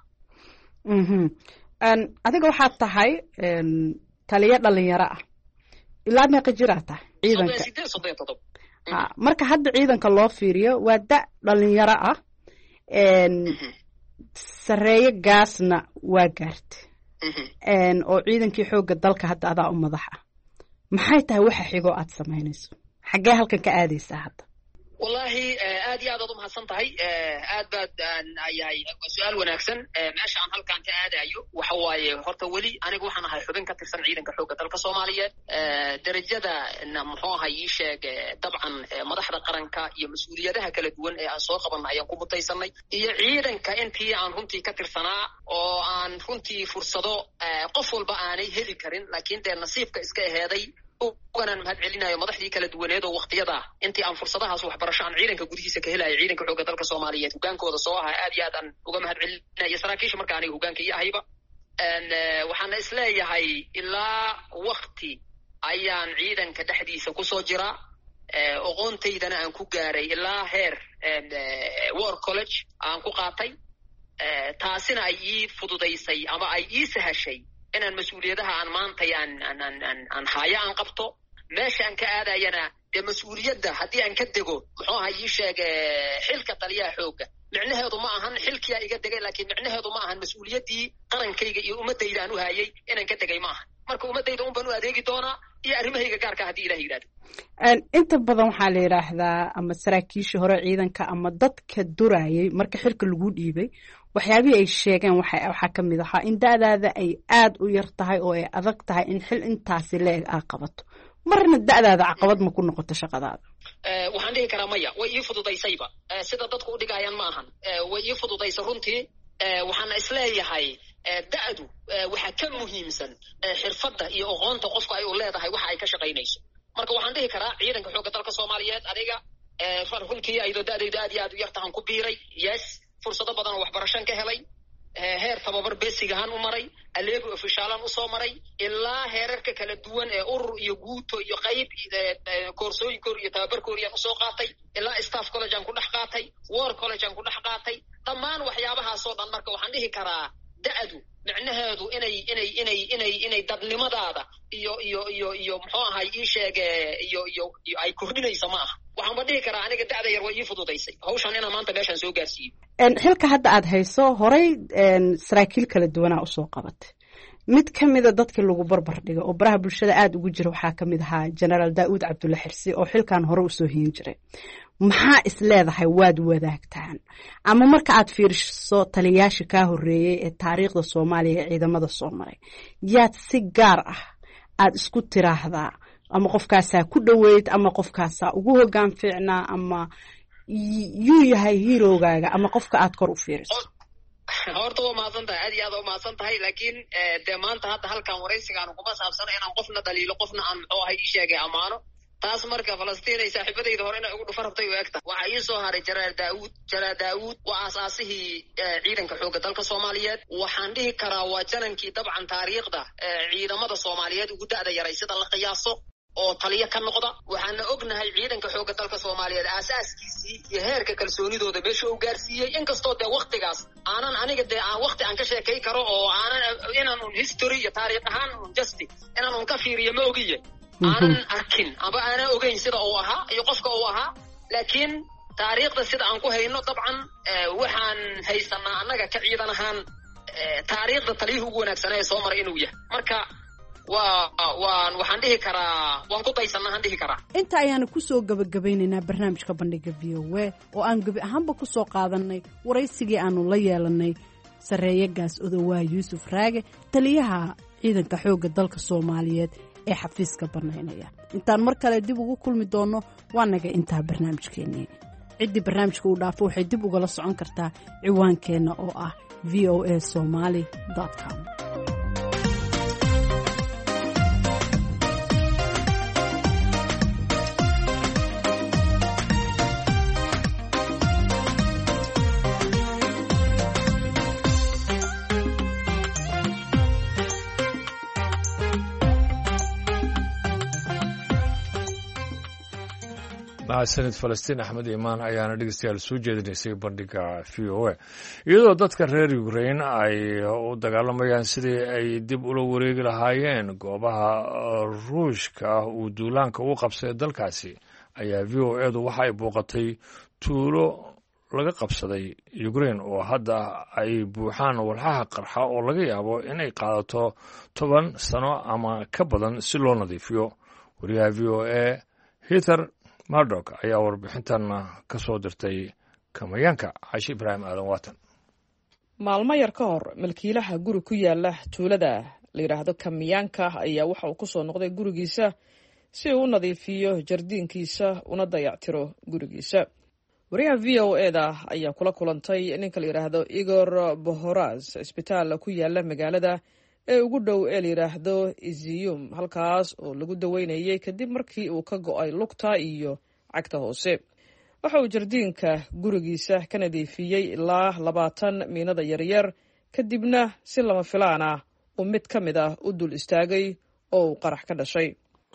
adiga waxaad tahay taliye dhalinyaro ah ilaa meeqa jira tahay ciidanka marka hadda ciidanka loo fiiriyo waa da dhalinyaro ah sareeyo gaasna waa gaartay oo ciidankii xoogga dalka hadda adaa u madax ah maxay tahay waxa xigoo aad samaynayso xaggee halkan ka aadaysaa hadda wallahi aad iyo aad u mahadsan tahay aad baad ayahay su'aal wanaagsan meesha aan halkan ka aadayo waxa waaye horta weli anigu waxaan ahay xubin ka tirsan ciidanka xoogga dalka Soomaaliyeed darajada muxuu ahaa ii sheeg dabcan madaxda qaranka iyo mas'uuliyadaha kala duwan ee aan soo qabanay ayaan ku mutaysanay iyo ciidanka intii aan runtii ka tirsanaa oo aan runtii fursado qof walba aanay heli karin laakiin dee nasiibka iska aheeday uganan mahad celinayo madaxdii kala duwaneed oo waqtiyada intii aan fursadahaas waxbarasho aan ciidanka gudihiisa ka helayo ciidanka xoogga dalka Soomaaliyeed hogaankooda soo ahaa aad iyo aad aan uga mahad celinayo saraakiisha marka aniga hogaanka iyo ahayba waxaan isleeyahay ilaa waqti ayaan ciidanka dhexdiisa ku soo jiraa aqoontaydana aan ku gaaray ilaa heer war college aan ku qaatay taasina ay ii fududaysay ama ay ii sahashay inaan mas'uuliyadaha aan maanta aan haya aan qabto meesha aan ka aadayana dee mas'uuliyadda haddii aan ka dego muxuu ahaa ii sheeg xilka taliyaha xoogga micnaheedu ma ahan xilkiyaa iga degay laakiin micnaheedu ma ahan mas'uuliyaddii qarankayga iyo ummaddayda aan u hayay inaan ka degay ma ahan marka ummaddayda un baan u adeegi doonaa iyo arrimahayga gaarka haddii ilaah yidhahdo inta badan waxaa la yidhaahdaa ama saraakiishii hore ciidanka ama dadka durayay marka xilka lagu dhiibay waxyaabihii ay sheegeen waxaa ka mid ahaa in da'daada ay aad u yar tahay oo ay adag tahay in xil intaasi leeg aa qabato marna da'daada caqabad ma ku noqoto shaqadaada waxaan dhihi karaa maya way ii fududaysayba sida dadku u dhigayaan ma ahan way ii fududaysa runtii waxaana isleeyahay da'du waxaa ka muhiimsan xirfadda iyo aqoonta qofka ay u leedahay waxa ay ka shaqaynayso marka waxaan dhihi karaa ciidanka xoogga dalka soomaaliyeed aniga runtii ayadoo da'daydu aad iyo aad u yartahan ku biiray yes fursado badan oo waxbarashan ka helay heer tababar basic ahaan u maray aleego ofishaalan usoo maray ilaa heerarka kala duwan ee urur iyo guuto iyo qayb koorsooyinkoor iyo tababarkooriyaan usoo qaatay ilaa staff college aan ku dhex qaatay war college aan ku dhex qaatay dhammaan waxyaabahaasoo dhan marka waxaan dhihi karaa da'du micnaheedu inay dadnimadaada iyo muxuu ahay ii sheege iyo ay kordhinaysa ma aha waxaanba dhihi karaa aniga da'da yar way ii fududaysay hawshan inaan maanta meeshaan soo gaarsiiyo xilka hadda aad hayso horay saraakiil kala duwanaa usoo qabatay mid ka mida dadkii lagu barbar dhigo oo baraha bulshada aad ugu jira waxaa ka mid ahaa generaal daa'uud cabdulla xirsi oo xilkan hore usoo hiin jiray maxaa is leedahay waad wadaagtaan ama marka aad fiiriso taliyayaasha kaa horreeyey ee taariikhda soomaaliya ee ciidamada soo maray yaad si gaar ah aad isku tiraahdaa ama qofkaasaa ku dhoweyd ama qofkaasaa ugu hoggaan fiicnaa ama yuu yahay hiirogaaga ama qofka aad kor u fiiriso horta waa mahadsan tahay aad iyo aad waa mahadsan tahay laakiin dee maanta hadda halkan waraysigaan kuma saabsano inaan qofna dhaliilo qofna aan muxuu ahay ii sheegay ammaano taas marka falastiin ay saaxiibadayda hore inay ugu dhufa rabtay u egta waxaa ii soo haray jaraal daa'uud waa aasaasihii ciidanka xoogga dalka soomaaliyeed waxaan dhihi karaa waa janankii dabcan taariikhda ciidamada soomaaliyeed ugu da'da yaray sida la qiyaaso oo taliyo ka noqda waxaana ognahay ciidanka xoogga dalka soomaaliyeed aasaaskiisii iyo heerka kalsoonidooda meesha uu gaarsiiyey inkastoo dee waktigaas aanan aniga dee aan wakti aan ka sheekay karo oo inaan un history iyo taariikh ahaan un justi inaan un ka fiiriyo ma ogiye aanan arkin aba aanan ogeyn sida uu ahaa iyo qofka uu ahaa laakiin taariikhda sida aan ku hayno dabcan waxaan haysanaa annaga ka ciidan ahaan taariikhda taliyuhu ugu wanaagsanaa ee soo maray inuu yahay marka waxaan dhihi karaa waan ku daysanaa aan dhihi karaa inta ayaanu kusoo gabagabaynaynaa barnaamijka bandhiga v o a oo aan gebi ahaanba kusoo qaadanay waraysigii aanu la yeelanay sarreeye gaas odowaa yuusuf raage taliyaha ciidanka xoogga dalka soomaaliyeed ee xafiiska bannaynaya intaan mar kale dib ugu kulmi doonno waa naga intaa barnaamijkeennii ciddii barnaamijka uu dhaafo waxay dib ugala socon kartaa ciwaankeenna oo ah voasomali.com mahadsanid falastiin axmed imaan ayaana dhegeystayaal soo jeedinaysay bandhiga v o a iyadoo dadka reer ukrain ay u dagaalamayaan sidii ay dib ula wareegi lahaayeen goobaha ruushka uu duulaanka u qabsaday dalkaasi ayaa v o edu waxa ay booqatay tuulo laga qabsaday ukrain oo hadda ay buuxaan walxaha qarxa oo laga yaabo inay qaadato 10 sano ama ka badan si loo nadiifiyo wariyaha v o a hither mardok ayaa warbixintan ka soo dirtay kamayaanka cashi ibraahim aadan waatan maalmo yar ka hor milkiilaha guri ku yaala tuulada la yidhaahdo kamayaanka ayaa waxa uu ku soo noqday gurigiisa si uu u nadiifiyo jardiinkiisa una dayactiro gurigiisa wariyaha v o eda ayaa kula kulantay ninka la yidhaahdo igor bohoraz isbitaal ku yaala magaalada ee ugu dhow ee la yidhaahdo iziyum halkaas oo lagu daweynayay kadib markii uu ka go'ay lugta iyo cagta hoose waxa uu jardiinka gurigiisa ka nadiifiyey ilaa 20 miinada yaryar kadibna si lama filaan ah uu mid ka mid ah u dul istaagay oo uu qarax ka dhashay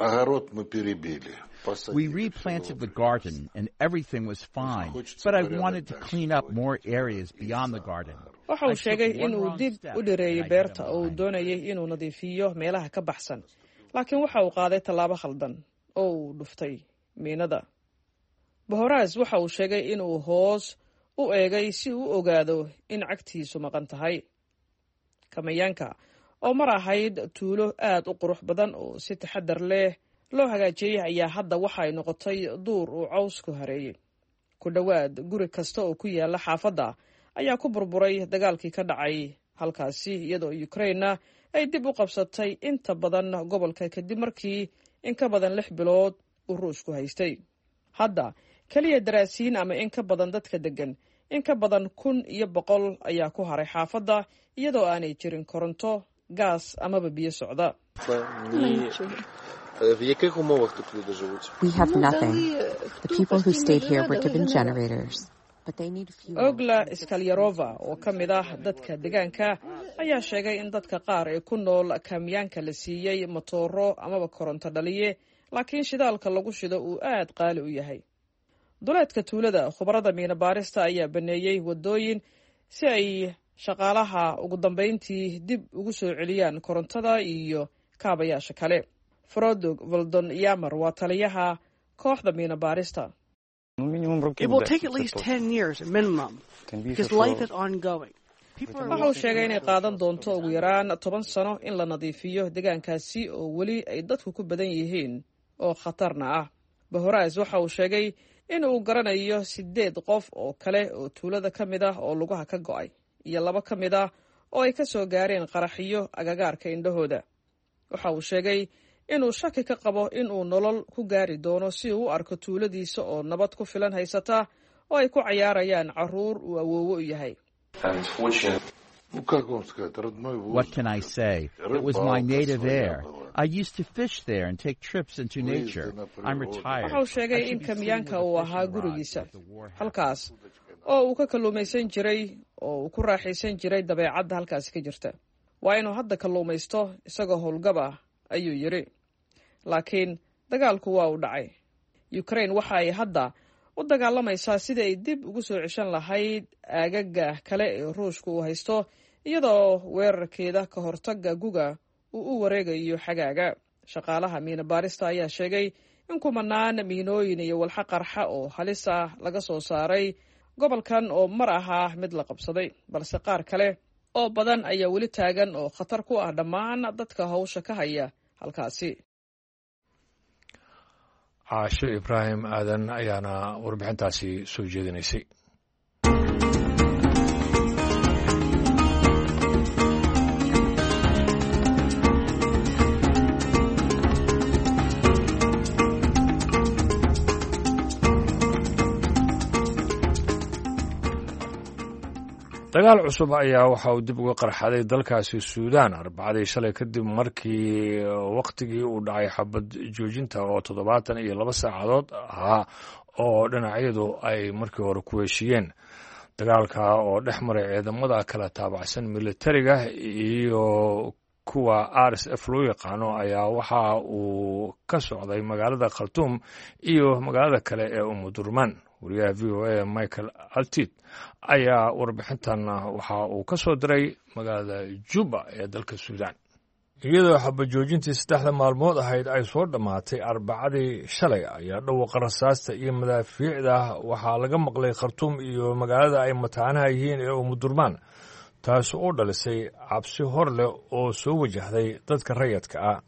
We replanted the garden and everything was fine, but I wanted to clean up more areas beyond the garden. waxa uu sheegay inuu dib u dhireeyey beerta oo uu doonayay inuu nadiifiyo meelaha ka baxsan laakiin waxa uu qaaday tallaabo khaldan oo uu dhuftay miinada bohoraz waxa uu sheegay inuu hoos u eegay si uu u ogaado in cagtiisu maqan tahay kamayaanka oo mar ahayd tuulo aad u qurux badan oo si taxadar leh loo hagaajiyey ayaa hadda waxay noqotay duur uu cawsku hareeyey ku dhowaad guri kasta oo ku yaala xaafadda ayaa ku burburay dagaalkii ka dhacay halkaasi iyadoo Ukraine ay dib u qabsatay inta badan gobolka kadib markii in ka badan 6 bilood uu ruushku haystay. hadda keliya daraasiin ama in ka badan dadka degan in ka badan 1,100 ayaa ku haray xaafadda iyadoo aanay jirin koronto, gaas amaba biyo socda. We have nothing. The people who stayed here were given generators. Ogla Skalyarova oo ka mid ah dadka deegaanka ayaa sheegay in dadka qaar ee ku nool kaamyaanka la siiyay matooro amaba koronto dhaliye, laakiin shidaalka lagu shido uu aad qaali u yahay. duleedka tuulada khubarada miina baarista ayaa baneeyay wadooyin si ay shaqaalaha ugu dambeyntii dib ugu soo celiyaan korontada iyo kaabayaasha kale. Frodog Voldon Yamar waa taliyaha kooxda miina baarista. It will take at least 10 years minimum because life is ongoing. Wuxuu sheegay inay qaadan doonto ugu yaraan 10 sano in la nadiifiyo deegaankaasi oo weli ay dadku ku badan yihiin oo khatarna ah. Bahoraas waxa uu sheegay in uu garanayo 8 qof oo kale oo tuulada ka mid ah oo lugaha ka go'ay iyo 2 ka mid ah oo ay ka soo gaareen qaraxiyo agagaarka indhahooda. Waxa uu sheegay inuu shaki ka qabo inuu nolol ku gaari doono si uu u arko tuuladiisa oo nabad ku filan haysata oo ay ku ciyaarayaan caruur uu awoowo u yahay. What can I say? It was my native air. I used to fish there and take trips into nature. I'm retired. Waxa uu sheegay in kamyaanka uu ahaa gurigiisa halkaas oo uu ka kalluumaysan jiray oo uu ku raaxaysan jiray dabeecadda halkaasi ka jirta. Waa inuu hadda kalluumaysto isagoo howlgab ah ayuu yiri. laakiin dagaalku waa u dhacay. Ukraine waxa ay hadda u dagaalamaysaa sidii ay dib ugu soo ceshan lahayd aagaga kale ee Ruushku uu haysto iyadoo weerarkeeda ka hortagga guga uu u wareegayo xagaaga. Shaqaalaha miina baarista ayaa sheegay in kumanaan miinooyin iyo walxa qarxa oo halis ah laga soo saaray gobolkan oo mar ahaa mid la qabsaday, balse qaar kale oo badan ayaa weli taagan oo khatar ku ah dhammaan dadka hawsha ka haya halkaasi. caasho Ibraahim aadan ayaana warbixintaasi soo jeedinaysay. dagaal cusub ayaa waxa uu dib uga qarxaday dalkaasi Suudaan Arbacadii shalay kadib markii waqtigii uu dhacay xabad joojinta oo 72 saacadood ahaa oo dhinacyadu ay markii hore ku heshiiyeen. dagaalka oo dhex maray ciidamada kala taabacsan militariga iyo kuwa RSF loo yaqaano ayaa waxa uu ka socday magaalada Khartoum iyo magaalada kale ee Umudurman. wariyaha VOA Michael Altid ayaa warbixintan waxa uu ka soo diray magaalada Juba ee dalka Suudaan. iyadoo xabad joojintii 3 maalmood ahayd ay soo dhamaatay Arbacadii shalay ayaa dhawaaqa rasaasta iyo madaafiicda waxaa laga maqlay Khartoum iyo magaalada ay mataanaha yihiin ee Umudurman, taas oo dhalisay cabsi hor leh oo soo wajahday dadka rayidka ah.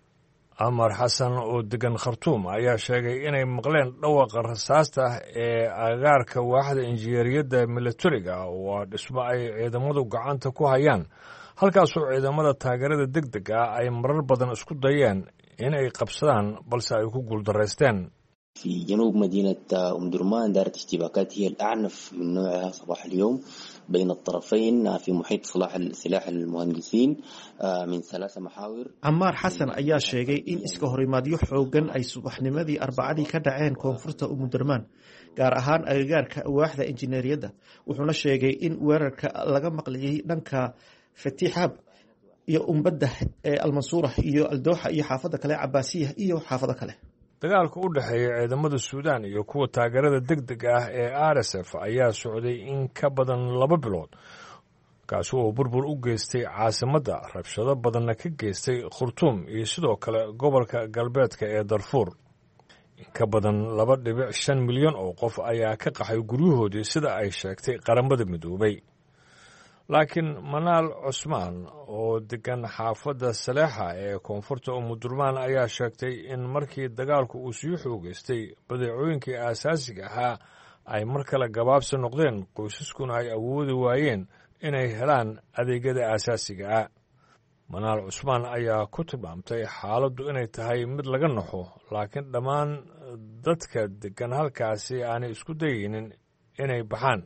Amar Xasan oo degan Khartoum ayaa sheegay inay maqleen dhawaaqa rasaasta ee agaarka waaxda injineeriyadda militariga oo dhismo ay ciidamadu gacanta ku hayaan, halkaas oo ciidamada taageerada degdega ah ay marar badan isku dayeen in ay qabsadaan balse ay ku guuldareysteen. في جنوب مدينة أم درمان دارت اشتباكات هي الأعنف من نوعها صباح اليوم بين الطرفين في محيط سلاح المهندسين من 3 محاور. عمار حسن ayaa sheegay in iska horimaadyo xoogan ay subaxnimadii Arbacadii ka dhaceen koonfurta Umm Durman, gaar ahaan agagaarka waaxda injineeriyadda. Wuxuuna sheegay in weerarka laga maqlayay dhanka Fatihab iyo Umbadda ee Al-Mansuura iyo Al-Dooxa iyo xaafada kale Cabbaasiya iyo xaafada kale. dagaalka u dhaxeeya ciidamada Suudaan iyo kuwa taageerada degdega ah ee RSF ayaa socday in ka badan 2 bilood, kaas oo burbur u geystay caasimadda, rabshado badanna ka geystay Khartoum iyo sidoo kale gobolka galbeedka ee Darfur. in ka badan 2.5 milyan oo qof ayaa ka qaxay guryahoodii sida ay sheegtay qaramada midoobay. laakiin Manaal Cusmaan oo degan xaafadda Saleexa ee koonfurta Umudurman ayaa sheegtay in markii dagaalku uu sii xoogaystay badeecooyinkii aasaasiga ahaa ay mar kale gabaabsi noqdeen, qoysaskuna ay awoodi waayeen inay helaan adeegyada aasaasiga ah. manaal cusmaan ayaa ku tilmaamtay xaaladdu inay tahay mid laga naxo laakiin dhammaan dadka degan halkaasi aanay isku dayaynin inay baxaan.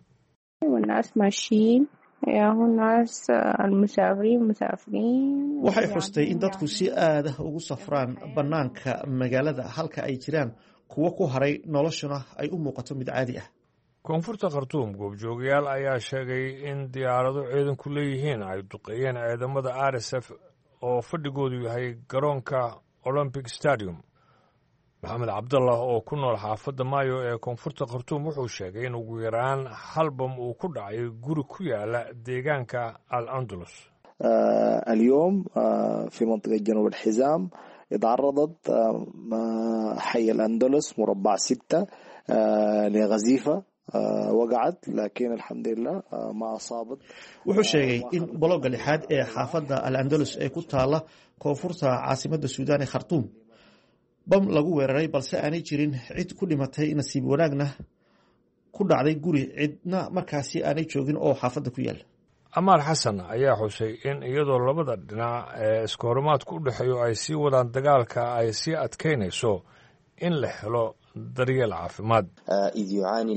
waxay xustay in dadku si aad ah ugu safraan bannaanka magaalada halka ay jiraan kuwo ku haray noloshuna ay u muuqato mid caadi ah. koonfurta khartuum goobjoogayaal ayaa sheegay in diyaarado ciidanku leeyihiin ay duqeeyeen ciidamada RSF oo fadhigoodu yahay garoonka Olympic Stadium. maxamed cabdallah oo ku nool xaafadda maayo ee koonfurta khartuum wuxuu sheegay in ugu yaraan hal bam uu ku dhacay guri ku yaala deegaanka al andalus. اليوم في منطقة جنوب الحزام تعرضت حي الأندلس مربع 6 لغزيفة وقعت لكن الحمد لله ما أصابت. wuxuu sheegay in bologga lixaad ee xaafadda al andalus ee ku taala koonfurta caasimadda suudaan ee khartuum bam lagu weeraray balse aanay jirin cid ku dhimatay. nasiib wanaagna ku dhacday guri cidna markaasi aanay joogin oo xaafadda ku yaala. amaar xasan ayaa xusay in iyadoo labada dhinac ee iska horimaadku u dhexeeyo ay sii wadaan dagaalka ay sii adkaynayso in la helo daryeel caafimaad. إذ يعاني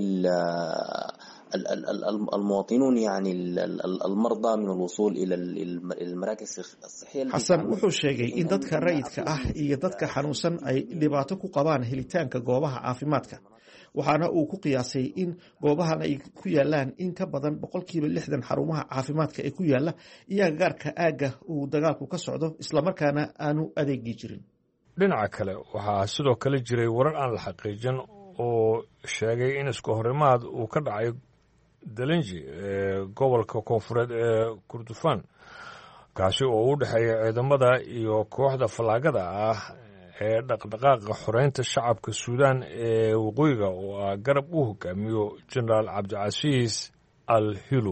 المواطنون يعني المرضى من الوصول إلى المراكز الصحية. xasan wuxuu sheegay in dadka rayidka ah iyo dadka xanuunsan ay dhibaato ku qabaan helitaanka goobaha caafimaadka, waxaana uu ku qiyaasay in goobahan ay ku yaalaan in ka badan 60% xarumaha caafimaadka ee ku yaala iyo agagaarka aagga uu dagaalku ka socdo islamarkaana aanu adeegi jirin. dhinaca kale waxaa sidoo kale jiray warar aan la xaqiijin oo sheegay in iska horimaad uu ka dhacay dalinji ee gobolka koonfureed ee kurdufaan kaasi oo u dhexeeya ciidamada iyo kooxda fallaagada ah ee dhaqdhaqaaqa xoreynta shacabka suudaan ee waqooyiga oo ah garab u hogaamiyo jenaraal cabdicasiis al hilo.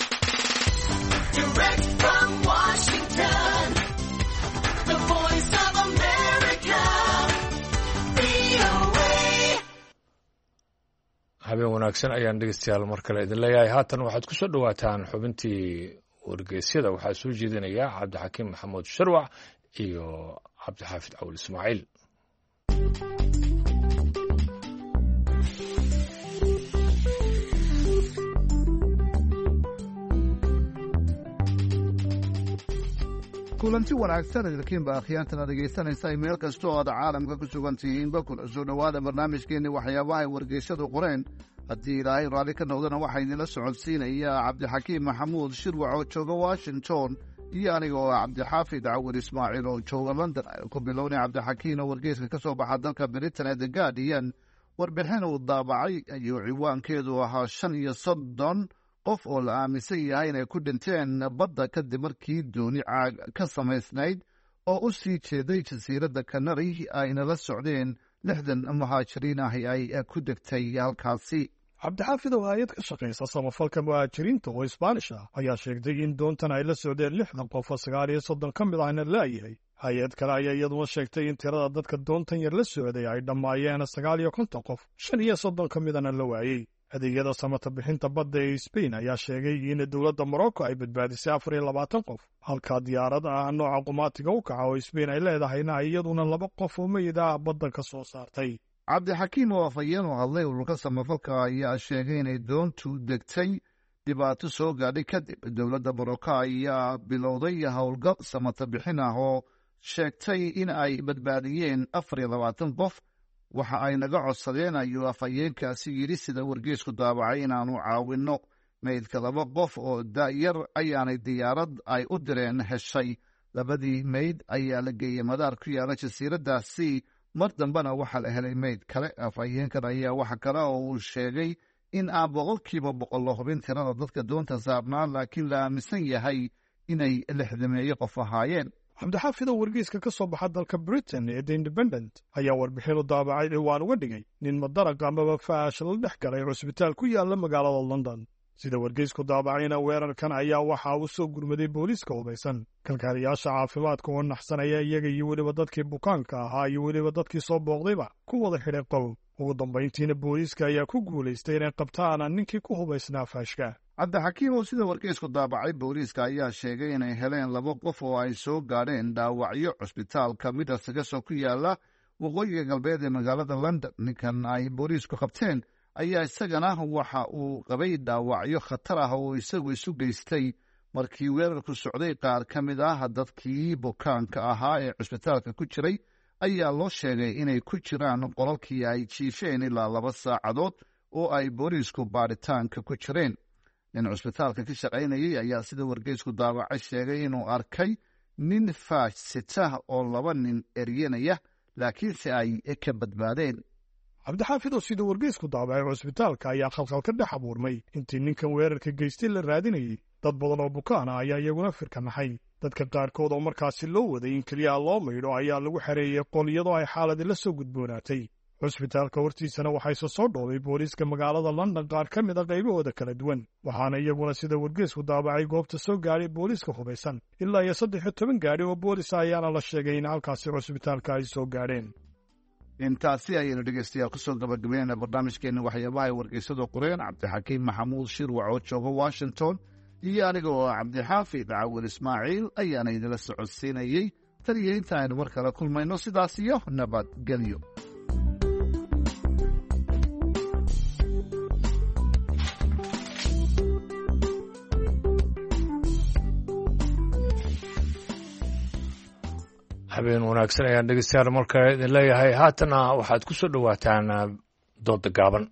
habeen wanaagsan ayaan dhegeystayaal mar kale idin leeyahay. haatan waxaad ku soo dhowaataan xubintii wargeysyada. waxaa soo jeedinaya cabdixakiim maxamuud sharwac iyo cabdixaafid cawil ismaaciil. kulanti wanaagsan idinkiinba akhyaantana dhegaysanaysa meel kasta oo aad caalamka ku sugan tihiinba kula soo dhowaada barnaamijkeenni waxyaabaha ay wargeysyadu qoreen. haddii ilaahay raalli ka noqdana waxaa idinla socodsiinaya cabdixakiim maxamuud shirwac oo jooga washington iyo aniga oo cabdixaafid cawil ismaaciil oo jooga london. ku bilownay cabdixakiim oo wargeyska ka soo baxa dalka britain ee the guardian warbixin uu daabacay ayuu ciwaankeedu ahaa 35 qof oo la aaminsan yahay inay ku dhinteen badda kadib markii dooni caag ka samaysnayd oo u sii jeeday jasiiradda kanari ayna la socdeen 60 muhaajiriin ahi ay ku degtay halkaasi. cabdixaafid oo hay-ad ka shaqaysa samafalka muhaajiriinta oo isbaanish ah ayaa sheegtay in doontan ay la socdeen 60 qof oo 39 ka mid ahna laayahay. hay-ad kale ayaa iyaduna sheegtay in tirada dadka doontan yar la socday ay dhammaayeen 59 qof, 35 ka midana la waayey. adeegyada samata bixinta badda ee Spain ayaa sheegay in dowladda Morocco ay badbaadisay 24 qof, halka diyaarad ah nooca qumaatiga u kaca oo Spain ay leedahayna iyaduna 2 qof oo meyd ah badda ka soo saartay. cabdixakiim oo afhayeen u hadlay ururka samafalka ayaa sheegay inay doontu degtay dhibaato soo gaadhay kadib. dowladda Morocco ayaa bilowday howlgal samata bixin ah oo sheegtay in ay badbaadiyeen 24 qof. waxa ay naga codsadeen ayuu afhayeenkaasi yidhi sida wargeysku daabacay inaanu caawinno. meydka 2 qof oo da'yar ayaanay diyaarad ay u direen heshay. 2 meyd ayaa la geeyey madaar ku yaala jasiiraddaasi. mar dambena waxaa la helay meyd kale. afhayeenkan ayaa waxa kale oo uu sheegay in aan 100% la hubin tirada dadka doonta saarnaan, laakiin la aaminsan yahay inay 60 qof ahaayeen. cabdixaafid oo wargeyska ka soo baxa dalka Britain ee The Independent ayaa warbixin u daabacay dhawaan uga dhigay nin madaraq amaba faash la dhex galay cusbitaal ku yaala magaalada London. sida wargeysku daabacayna weerarkan ayaa waxa uu soo gurmaday booliiska hubaysan. kalkaaliyaasha caafimaadka oo naxsanaya iyaga iyo weliba dadkii bukaanka ahaa iyo weliba dadkii soo booqdayba ku wada xidhay qow. ugu dambayntiina booliiska ayaa ku guulaystay inay qabtaan ninkii ku hubaysnaa faashka. cabdixakiim oo sida wargeysku daabacay booliiska ayaa sheegay inay heleen 2 qof oo ay soo gaadheen dhaawacyo cusbitaalka Middlesex ku yaala waqooyiga galbeed ee magaalada London. Ninkan ay booliisku qabteen ayaa isagana waxa uu qabay dhaawacyo khatar ah oo isagu isu geystay markii weerarku socday. qaar ka mid ah dadkii bukaanka ahaa ee cusbitaalka ku jiray ayaa loo sheegay inay ku jiraan qolalkii ay jiifeen ilaa 2 saacadood oo ay booliisku baaritaanka ku jireen. nin cusbitaalka ka shaqaynayay ayaa sida wargeysku daabacay sheegay inuu arkay nin faash sita oo 2 nin eryanaya laakiinse ay ka badbaadeen. cabdixaafid oo sida wargeysku daabacay cusbitaalka ayaa khalkhal ka dhex abuurmay intii ninkan weerarka geystay la raadinayay. dad badan oo bukaan ah ayaa iyaguna firkanaxay. dadka qaarkood oo markaasi loo waday in keliya loo maydho ayaa lagu xareeyey qol iyadoo ay xaaladii la soo gudboonaatay. cusbitaalka hortiisana waxaa soo dhoobay booliiska magaalada London qaar ka mid ah qaybahooda kala duwan, waxaana iyaguna sida wargeysku daabacay goobta soo gaadhay booliiska hubaysan. ilaa iyo 13 gaadhi oo boolis ayaana la sheegay in halkaasi cusbitaalka ay soo gaadheen. intaasi ayaynu dhegeystayaal kusoo gabagabeynayna barnaamijkeena waxyaabaha ay wargeysadu qoreen. cabdixakiim maxamuud shirwac oo jooga Washington iyo aniga oo cabdixaafid cawil ismaaciil ayaana idinla socodsiinayey. tan iyo inta aynu mar kale kulmayno sidaas iyo nabadgelyo. habeen wanaagsan ayaan dhegeystayaal markale idin leeyahay. haatana waxaad ku soo dhowaataan dooda gaaban.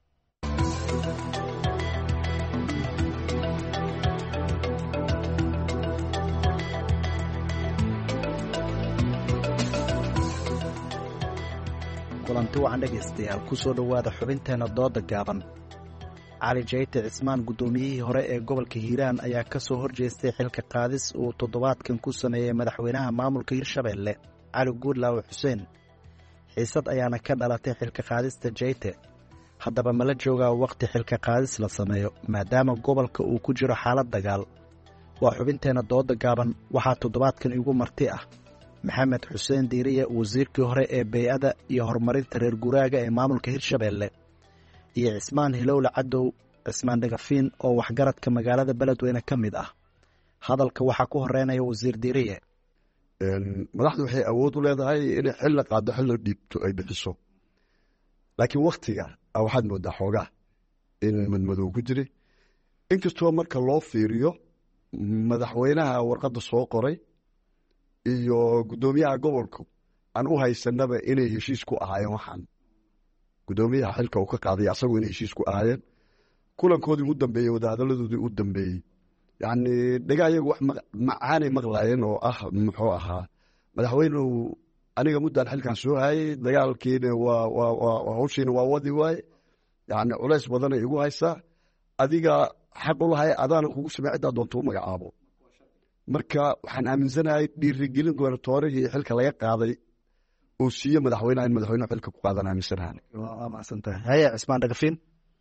kulanti wacan dhegaystayaal ku soo dhowaada xubinteena dooda gaaban. cali jayte cismaan guddoomiyihii hore ee gobolka hiiraan ayaa ka soo horjeestay xilka qaadis uu toddobaadkan ku sameeyey madaxweynaha maamulka hirshabeelle cali guudlaawe xuseen. xiisad ayaana ka dhalatay xilka qaadista jayte. haddaba mala joogaa wakhti xilka qaadis la sameeyo maadaama gobolka uu ku jiro xaalad dagaal? waa xubinteena dooda gaaban. waxaa toddobaadkan igu marti ah maxamed xuseen diiriye, wasiirkii hore ee bey'ada iyo horumarinta reer guraaga ee maamulka hirshabeelle, iyo cismaan hilowle cadow cismaan dhagafiin oo waxgaradka magaalada beledweyne ka mid ah. hadalka waxaa ku horeynaya wasiir diiriye. madaxdu waxay awood u leedahay inay xil la qaado, xil la dhiibto ay bixiso, laakiin waktiga waxaad moodaa xoogaa in madmadow ku jiray. inkastoo marka loo fiiriyo madaxweynaha warqadda soo qoray iyo guddoomiyaha gobolku aan u haysanaba inay heshiis ku ahaayeen. waxaan guddoomiyaha xilka uu ka qaaday asagu inay heshiis ku ahaayeen. kulankoodii u dambeeyey, wadahadaladoodii u dambeeyey, yacni dhaga ayagu wax macaanay maqlaayeen oo ah muxuu ahaa madaxweynuhu aniga muddaan xilkan soo hayay, dagaalkiina waa hawshiina waa wadi waaye, yacni culays badanay igu haysaa, adiga xaq u lahay adaana kugu samey ciddaa doonta u magacaabo. marka waxaan aaminsanahay dhiirigelin gobernatorihii xilka laga qaaday uu siiye madaxweynaha in madaxweynuhu xilka ku qaadan aaminsanahay. waa mahadsantahay. haya cismaan dhagafiin.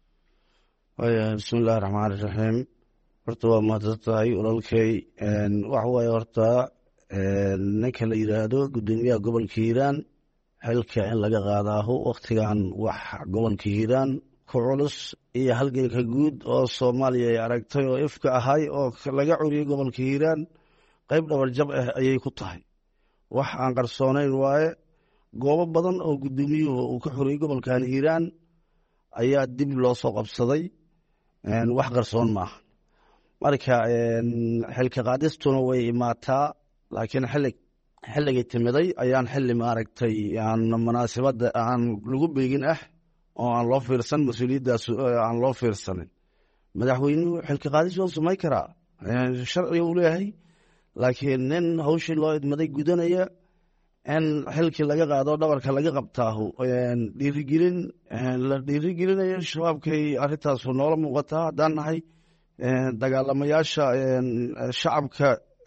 bismillahi raxmaani raxiim. horta waa mahadsan tahay walaalkay. waxa waaye horta ninka la yidhaahdo guddoomiyaha gobolka hiiraan xilka in laga qaadaaho waktigan wax gobolka hiiraan ku culus iyo halganka guud oo soomaaliya ay aragtay oo ifka ahay oo laga curiyey gobolka hiiraan qayb dhabarjab ah ayay ku tahay. wax aan qarsoonayn waaye. goobo badan oo guddoomiyuhu uu ka xuriyey gobolkan hiiraan ayaa dib loo soo qabsaday. wax qarsoon maaha. marka xilka qaadistuna way imaataa, laakiin xilligii timiday ayaan xilli maaragtay aan munaasabadda aan lagu beegin ah oo aan loo fiirsan, mas-uuliyaddaas aan loo fiirsanin. madaxweynuhu xilka qaadis waa samayn karaa, sharciga uu leeyahay, laakiin nin hawshii loo idmaday gudanaya in xilkii laga qaado dhabarka laga qabtaahu dhiirigelin la dhiirigelinayo shabaabkay arrintaasu noola muuqataa. haddaan nahay dagaalamayaasha shacabka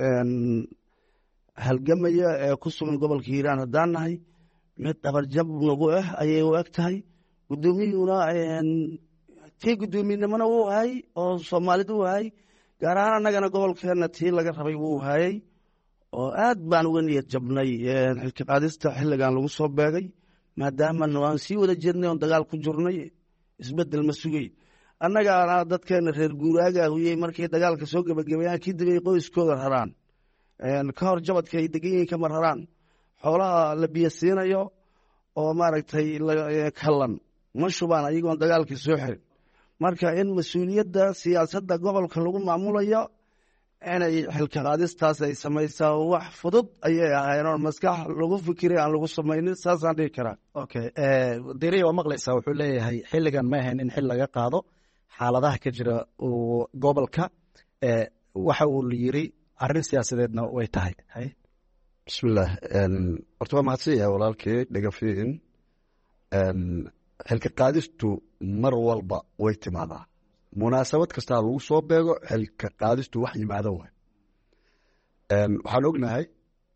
halgamaya ee ku sugan gobolka hiiraan, haddaan nahay mid dhabarjab nagu ah ayay u eg tahay. guddoomiyuhuna tii guddoominimona wuu hayay oo soomaalida u hayay, gaar ahaan annagana gobolkeenna tii laga rabay wuu hayay, oo aad baan uga niyad jabnay xilka qaadista xilligan lagu soo beegay, maadaama aan sii wada jirnay oon dagaal ku jirnay, isbeddel ma sugay. annagaana dadkeena reer guuraaga huyey markay dagaalka soo gebagabeeyaan kadib ay qoyskooda raraan ka hor jabadka ay degan yihiin kama raraan xoolaha la biyo siinayo oo maaragtay kallan ma shubaan ayagoon dagaalka soo xirin marka in mas-uuliyadda siyaasadda gobolka lagu maamulayo inay xilka qaadistaas ay samaysaa wax fudud ayay ahayn oo maskax lagu fikiray aan lagu samaynin saasaan dhihi karaa. Okay, deriya waa maqlaysaa wuxuu leeyahay xilligan ma ahayn in xil laga qaado xaaladaha ka jira gobolka, waxa uu yiri arrin siyaasadeedna way tahay. bismillaah, horta waa mahadsan yahay walaalkii dhagafiin. xilka qaadistu mar walba way timaadaa, munaasabad kastaa lagu soo beego xilka qaadistu wax yimaado waay. waxaan ognahay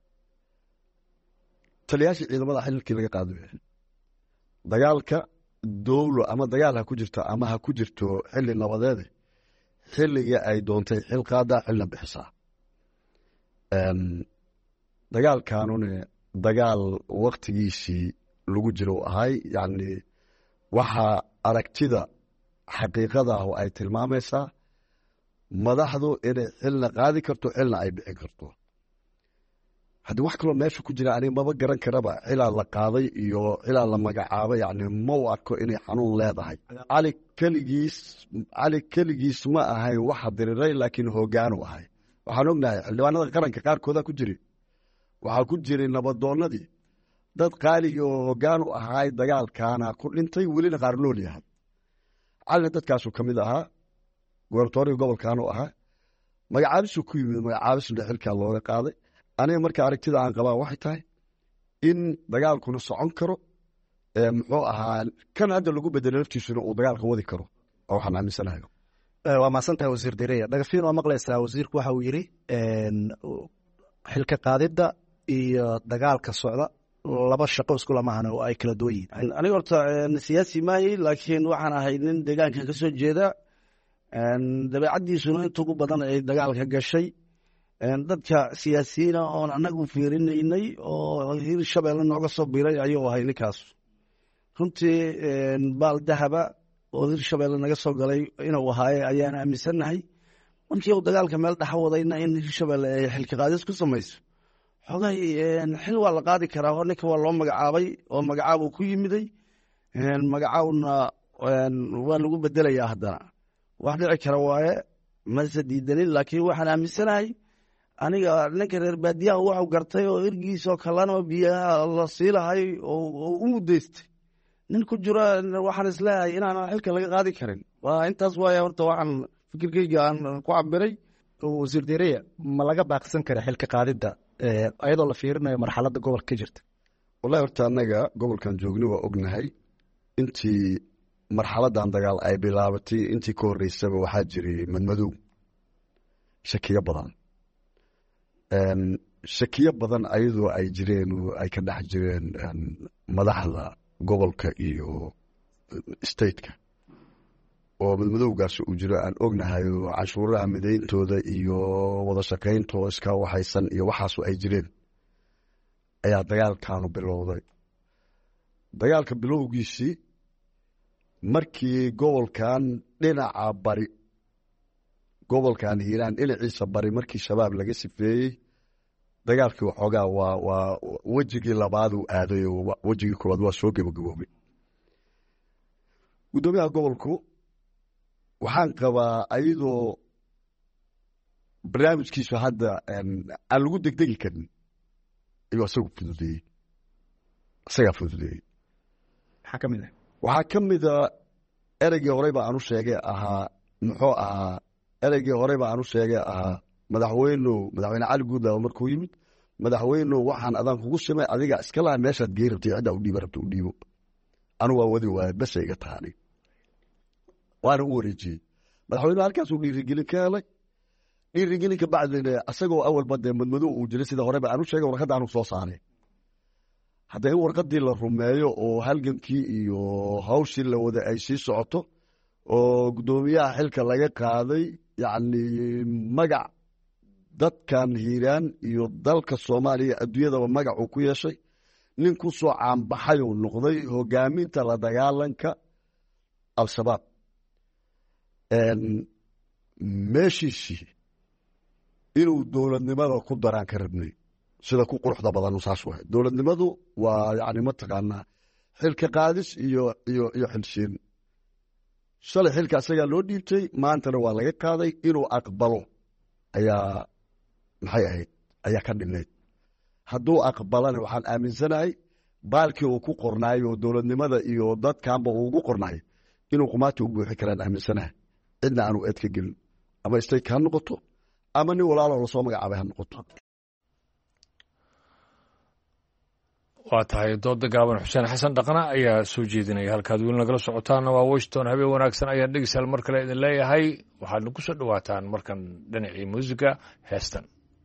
taliyaashii ciidamada xilkii laga qaado dagaalka dowlo ama dagaal ha ku jirto ama ha ku jirto xilli nabadeede xilliga ay doontay xil qaadaa xilna bixisaa. dagaalkanune dagaal waktigiisii lagu jiro ahay, yani waxaa aragtida xaqiiqada ah oo ay tilmaamaysaa madaxdu inay xilna qaadi karto xilna ay bixin karto. haddii wax kaloo meesha ku jira ani maba garan karaba cilaa la qaaday iyo cilaa la magacaabay, yani ma u arko inay xanuun leedahay. cali keligiis ma ahayn waxa diriray, laakiin hogaanu ahay. waxaan ognahay xildhibaanada qaranka qaarkooda ku jiri, waxaa ku jiray nabadoonadii dad qaaligii oo hogaan u ahaay dagaalkaana ku dhintay, welina qaar nool yahay. calina dadkaasuu ka mid ahaa, gobortoorihii gobolkaanu ahaa, magacaabisuu ku yimid, magacaabisna xilkaa looga qaaday. aniga marka aragtida aan qabaa waxay tahay in dagaalkuna socon karo, muxuu ahaa kan hadda lagu bedelo laftiisuna uu dagaalka wadi karo, oo waxaan aaminsanahay. waa mahadsantahay wasiir direya. dhagafiin waa maqlaysaa, wasiirku waxa uu yidhi xilka qaadidda iyo dagaalka socda laba shaqo isku lamahan oo ay kala duwan yihiin. aniga horta siyaasi maahi, laakiin waxaan ahay nin deegaanka ka soo jeeda, dabeecaddiisuna inta ugu badan ay dagaalka gashay. dadka siyaasiyiina oon anagu fiirinaynay oo hir shabeelle nooga soo biray ayuu ahay ninkaas. runtii baal dahaba oo hir shabeelle naga soo galay inuu ahaaye ayaan aaminsannahay. markii uu dagaalka meel dhexa wadayna in hir shabeelle ay xilka qaadis ku samayso, xogay xil waa la qaadi karaa oo ninka waa loo magacaabay oo magacaabuu ku yimiday, magacaawna waa lagu bedelayaa. haddana wax dhici kara waaye, mase diidanin. laakiin waxaan aaminsanahay aniga ninka reer baadiyaha waxu gartay oo ergiisoo kalena biyaha la siilahay oo u mudaystay nin ku jira, waxaan isleeyahay inaan xilka laga qaadi karin. waa intaas waaya horta waxaan fikirkeyga aan ku cabiray. wasiir direya, ma laga baaqsan kara xilka qaadidda ayadoo la fiirinayo marxaladda gobolka ka jirta? wallahi horta annaga gobolkan joogni waa ognahay, intii marxaladan dagaal ay bilaabatay intii ka horreysaba waxaa jiray madmadow, shakiyo badan ayadoo ay jireen oo ay ka dhex jireen madaxda gobolka iyo stateka, oo madmadowgaas uu jiro aan ognahay, oo canshuuraha midayntooda iyo wada shaqayntoo iska waxaysan iyo waxaasu ay jireen, ayaa dagaalkaanu bilowday. dagaalka bilowgiisii markii gobolkan dhinaca bari, gobolkan hiiraan dhinaciisa bari markii shabaab laga sifeeyey, dagaalkii waxoogaa waa wejigii labaaduu aaday oo wejigii koowaad waa soo gebagaboobay. guddoomiyaha gobolku waxaan qabaa ayadoo barnaamijkiisu hadda aan lagu degdegi karin ayuu isagaa fududeeyey. maxaa ka mid ah? waxaa ka mida ereygii horeyba aanu sheegay ahaa, muxuu ahaa ereygii horeyba aanu sheegay ahaa, madaxweyne cali guudlaawo markuu yimid, madaxweynow waxaan adaan kugu simay, adiga iska laha meeshaad gey rabtay, ciddaa u dhiiba rabta u dhiibo. anu waa wadi waaye basa iga taani, waana u wareejiyey. madaxweynuhu halkaasuu dhiirigelin ka helay. dhiirigelin ka bacdina asagoo awalba dee madmadow uu jiray sida horeba aanu sheegay, warqadda aanu soo saaray. hadda in warqaddii la rumeeyo oo halgankii iyo hawshii la wada ay sii socoto, oo guddoomiyaha xilka laga qaaday, yacni magac dadkan hiiraan iyo dalka soomaaliya adduunyadaba magac uu ku yeeshay, nin ku soo caanbaxay uu noqday hogaaminta la dagaalanka al-shabaab. meeshiisii inuu dowladnimada ku daraan ka rabnay sida ku quruxda badan saas wahay dowladnimadu waa yani mataqaanaa xilka qaadis iyo xilsiin shalay xilka asagaa loo dhiibtay maantana waa laga qaaday inuu aqbalo ayaa maxay ahayd ayaa ka dhinayd hadduu aqbalana waxaan aaminsanahay baalkii uu ku qornaay oo dowladnimada iyo dadkanba uu ugu qornaay inuu qumaati u buuxi karaan aaminsanahay cidna aanu eed ka gelin ama stayka ha noqoto ama nin walaaloo lasoo magacaabay ha noqoto waa tahay dooda gaaban xuseen xasan dhaqna ayaa soo jeedinaya halkaad weli nagala socotaanna waa washington habeen wanaagsan ayaan dhegeystayaal mar kale idin leeyahay waxaadna ku soo dhowaataan markan dhinacii muusiga heestan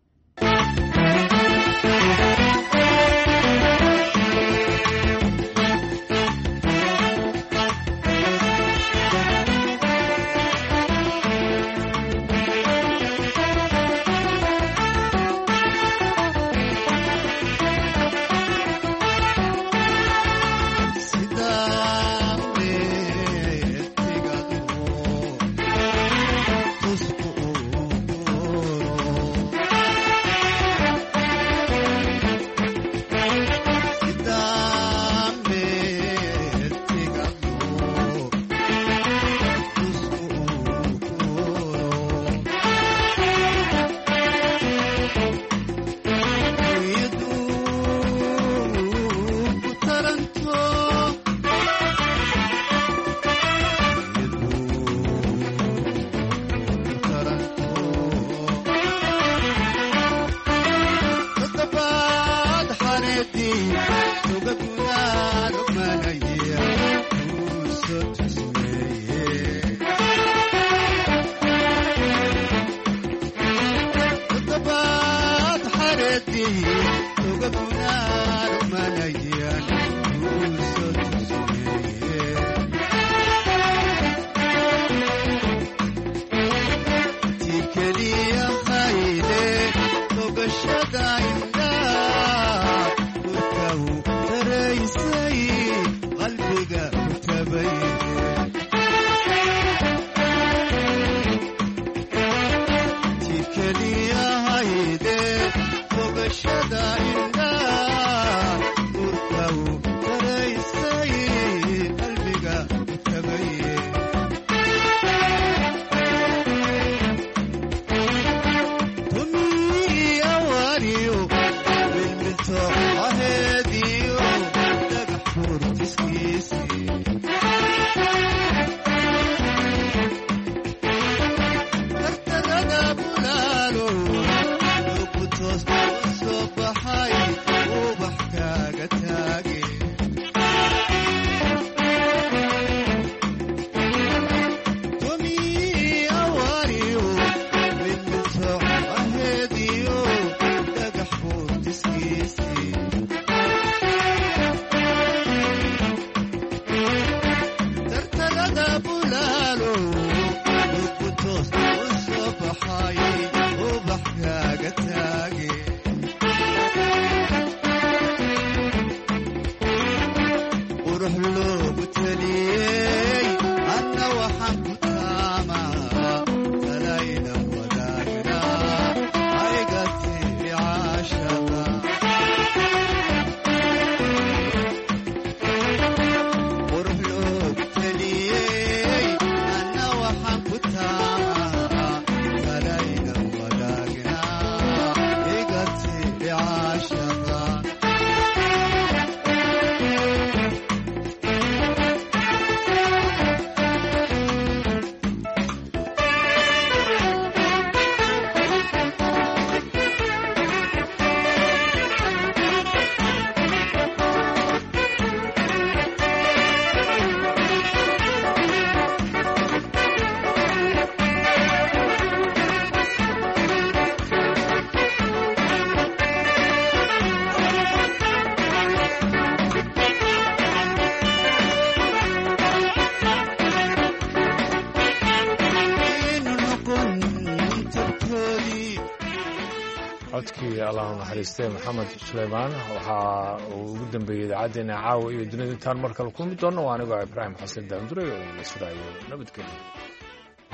codkii allahu naxariistay maxamed suleymaan waxaa uu ugu dambeeyey idaacaddeenna caawa iyo dunida intaan mar kale kulmi doonno waa anigoo ibraahim xasan daandure oo sidaa iyo nabadgelyo